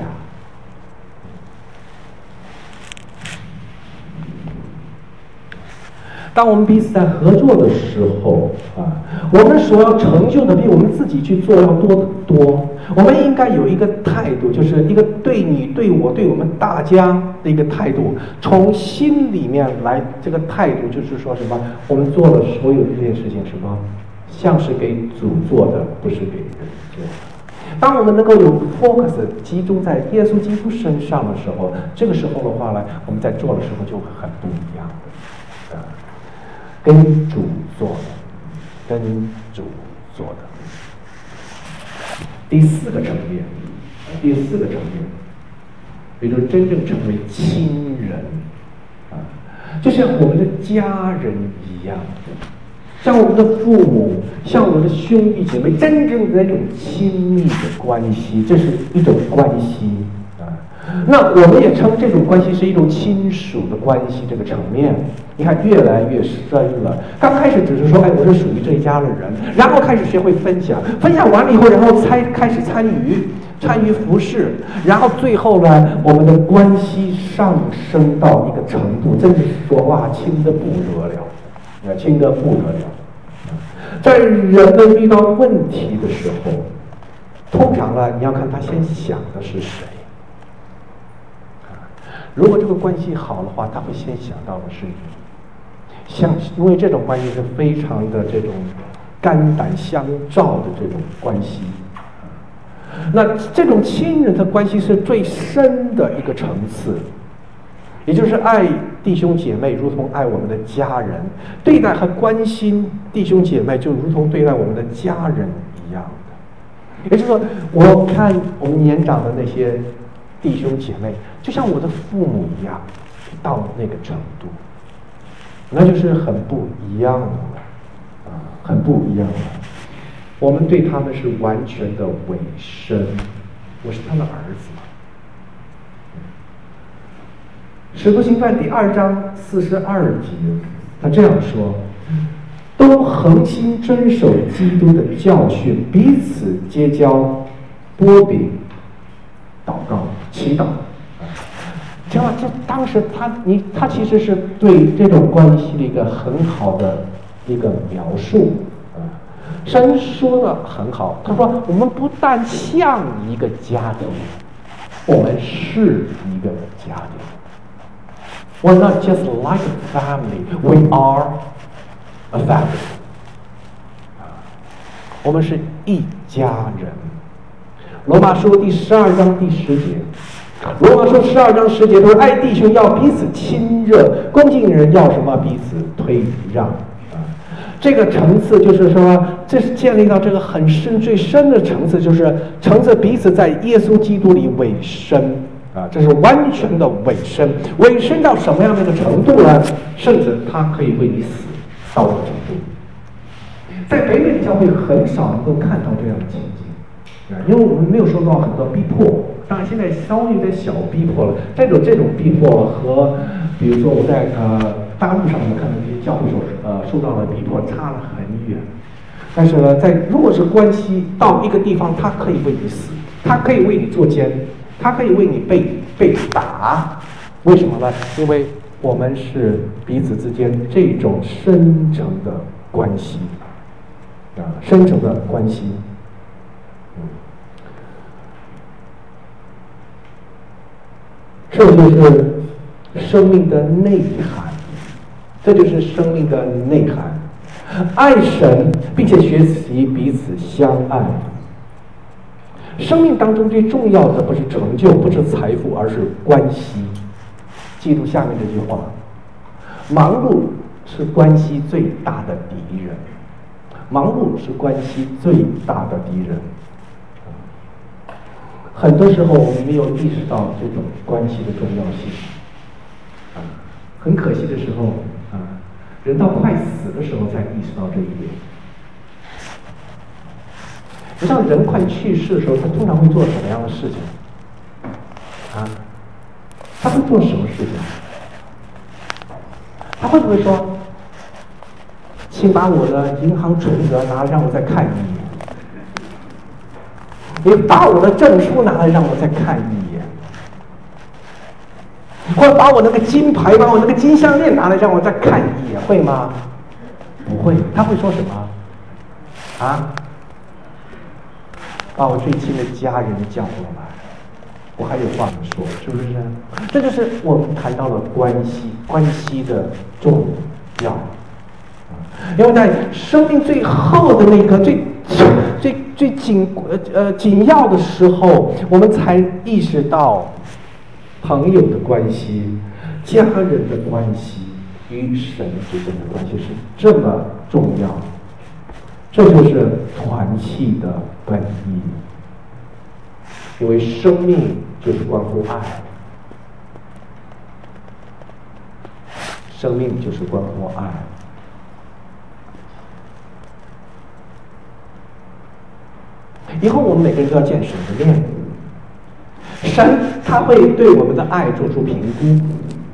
当我们彼此在合作的时候啊，我们所要成就的比我们自己去做要多得多。我们应该有一个态度，就是一个对你、对我、对我们大家的一个态度，从心里面来。这个态度就是说什么？我们做的所有这件事情，什么像是给主做的，不是给人做的。当我们能够有 focus 集中在耶稣基督身上的时候，这个时候的话呢，我们在做的时候就很不一样的，啊。跟主做的，跟主做的。第四个层面，第四个层面，也就是真正成为亲人啊，就像我们的家人一样，像我们的父母，像我们的兄弟姐妹，真正的那种亲密的关系，这是一种关系啊。 那我们也称这种关系是一种亲属的关系，这个层面，你看越来越深了。刚开始只是说，哎，我是属于这一家的人，然后开始学会分享，分享完了以后，然后才开始参与，参与服侍，然后最后呢，我们的关系上升到一个程度，真是说哇，亲的不得了，啊，亲的不得了。在人的遇到问题的时候，通常呢，你要看他先想的是谁。如果这个关系好的话，他会先想到的是你，像因为这种关系是非常的这种肝胆相照的这种关系。那这种亲人的关系是最深的一个层次，也就是爱弟兄姐妹如同爱我们的家人，对待和关心弟兄姐妹就如同对待我们的家人一样的。也就是说，我看我们年长的那些弟兄姐妹，就像我的父母一样，到那个程度，那就是很不一样的了，啊，很不一样的。我们对他们是完全的委身，我是他的儿子。使徒行传第二章四十二节，他这样说：都恒心遵守基督的教训，彼此结交，擘饼，祷告，祈祷。知道吗？这当时他你他其实是对这种关系的一个很好的一个描述。神说的很好，他说我们不但像一个家庭，我们是一个家庭。We're not just like a family, we are a family. 我们是一家人。罗马书第十二章第十节，罗马书十二章十节说：爱弟兄要彼此亲热，恭敬人要什么？彼此推让。这个层次就是说，这是建立到这个很深、最深的层次，就是层次彼此在耶稣基督里委身啊，这是完全的委身。委身到什么样的一个程度呢？甚至他可以为你死到这个程度。在北美的教会很少能够看到这样的情景啊，因为我们没有受到很多逼迫。当然，现在稍微有点小逼迫了。这种这种逼迫和，比如说我在呃。大陆上我们看到这些教会所呃受到的逼迫差了很远，但是呢，在如果是关系到一个地方，他可以为你死，他可以为你做奸，他可以为你被被打，为什么呢？因为我们是彼此之间这种深层的关系啊，深层的关系。嗯，这就是生命的内涵。这就是生命的内涵，爱神，并且学习彼此相爱。生命当中最重要的不是成就，不是财富，而是关系。记住下面这句话：忙碌是关系最大的敌人。忙碌是关系最大的敌人。很多时候我们没有意识到这种关系的重要性。很可惜的时候。啊，人到快死的时候才意识到这一点。你像人快去世的时候，他通常会做什么样的事情？啊，他会做什么事情？他会不会说：“请把我的银行存折拿来让我再看一眼，你把我的证书拿来让我再看一眼。”或者把我那个金牌，把我那个金项链拿来让我再看一眼，会吗？不会，他会说什么？啊？把我最亲的家人叫过来，我还有话说，是不是？这就是我们谈到了关系，关系的重要。因为在生命最后的那个最最最紧呃呃紧要的时候，我们才意识到。朋友的关系、家人的关系与神之间的关系是这么重要，这就是团契的本意。因为生命就是关乎爱，生命就是关乎爱。以后我们每个人都要见神的面。神他会对我们的爱做出评估。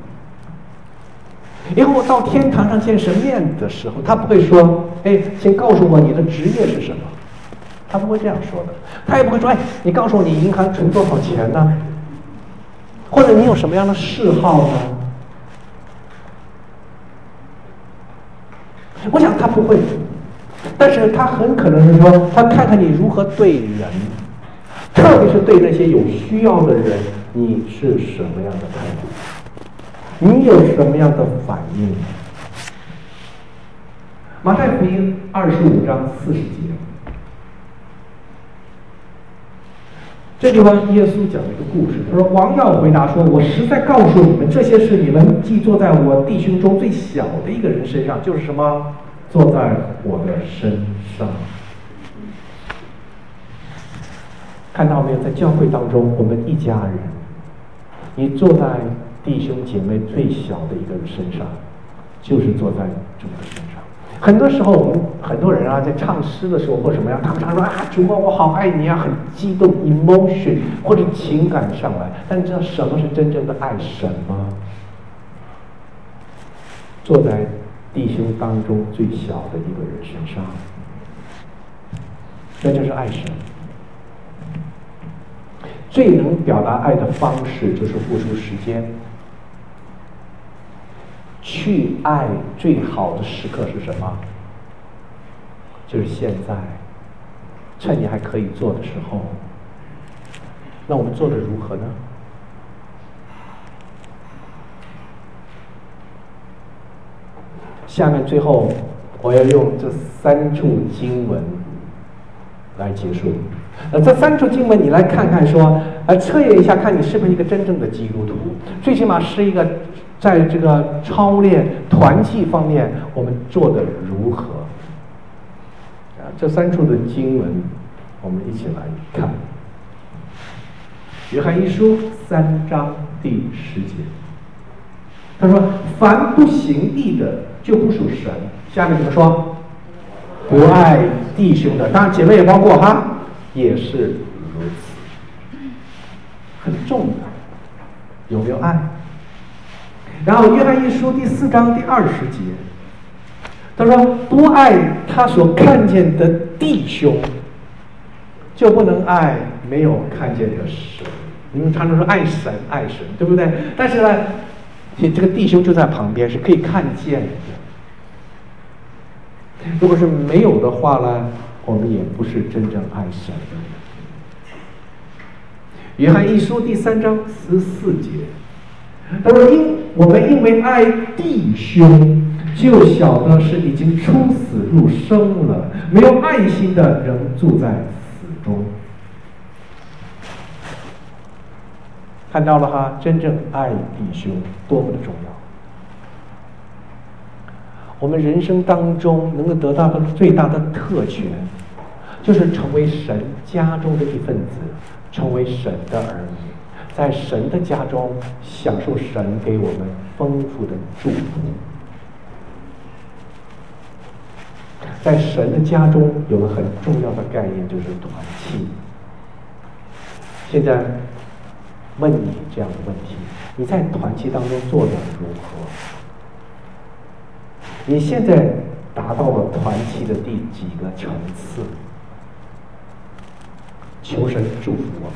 以后到天堂上见神面的时候，他不会说：“哎，请告诉我你的职业是什么。”他不会这样说的。他也不会说：“哎，你告诉我你银行存多少钱呢？或者你有什么样的嗜好呢？”我想他不会，但是他很可能是说，他看看你如何对人，特别是对那些有需要的人，你是什么样的态度？你有什么样的反应？马太福音二十五章四十节，这地方耶稣讲了一个故事，他说：“王耀回答说，我实在告诉你们，这些事你们既做在我弟兄中最小的一个人身上，就是什么？做在我的身上。”看到没有？在教会当中，我们一家人，你坐在弟兄姐妹最小的一个人身上，就是坐在主的身上。很多时候，我们很多人啊，在唱诗的时候或什么样，他们常说啊，主啊，我好爱你啊，很激动 ，emotion 或者情感上来。但你知道什么是真正的爱神吗？坐在弟兄当中最小的一个人身上，这就是爱神。最能表达爱的方式就是付出时间。去爱最好的时刻是什么？就是现在，趁你还可以做的时候。那我们做的如何呢？下面最后我要用这三处经文来结束。呃，这三处经文你来看看说，呃，测验一下，看你是不是一个真正的基督徒，最起码是一个在这个操练团契方面我们做的如何。啊，这三处的经文我们一起来看。约翰一书三章第十节，他说：“凡不行义的，就不属神。”下面怎么说？不爱弟兄的，当然姐妹也包括哈，也是如此。很重的，有没有爱？然后约翰一书第四章第二十节，他说：“不爱他所看见的弟兄，就不能爱没有看见的神。”你们常常说爱神，爱神，对不对？但是呢，这个弟兄就在旁边，是可以看见的。如果是没有的话呢，我们也不是真正爱神的。约翰一书第三章十四节，他说：“因我们因为爱弟兄，就晓得是已经出死入生了。没有爱心的人住在死中。”看到了哈，真正爱弟兄多么的重要。我们人生当中能够得到的最大的特权，就是成为神家中的一份子，成为神的儿女，在神的家中享受神给我们丰富的祝福。在神的家中有个很重要的概念，就是团契。现在问你这样的问题：你在团契当中做得如何？你现在达到了团契的第几个层次？求神祝福我们。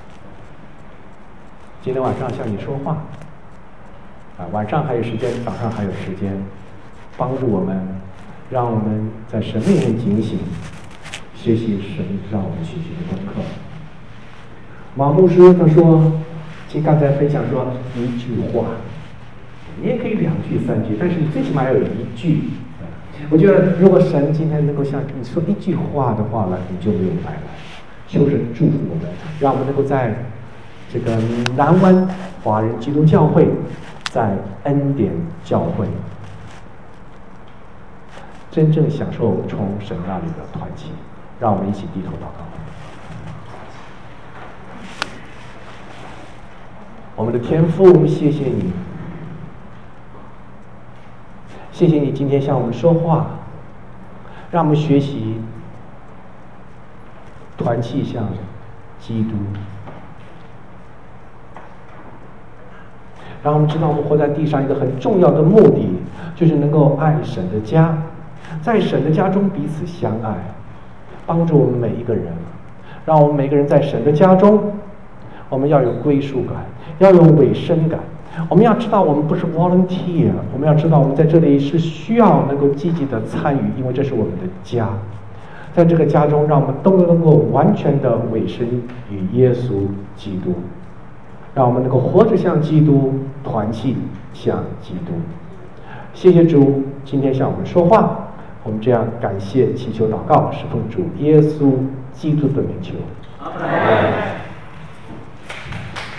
今天晚上向你说话，啊，晚上还有时间，早上还有时间，帮助我们，让我们在神面前警醒，学习神让我们学习的功课。马牧师他说，其实刚才分享说一句话。你也可以两句三句，但是你最起码要有一句。我觉得如果神今天能够像你说一句话的话呢，你就没有白来。求神祝福我们，让我们能够在这个南湾华人基督教会，在恩典教会，真正享受从神那里的团契。让我们一起低头祷告。我们的天父，谢谢你。谢谢你今天向我们说话，让我们学习团契像基督。 让我们知道我们活在地上一个很重要的目的，就是能够爱神的家，在神的家中彼此相爱，帮助我们每一个人，让我们每个人在神的家中，我们要有归属感，要有委身感。我们要知道我们不是 volunteer， 我们要知道我们在这里是需要能够积极的参与，因为这是我们的家。在这个家中，让我们都能够完全的委身与耶稣基督，让我们能够活着像基督，团契像基督。谢谢主今天向我们说话，我们这样感谢祈求祷告，是奉主耶稣基督的名求。阿门。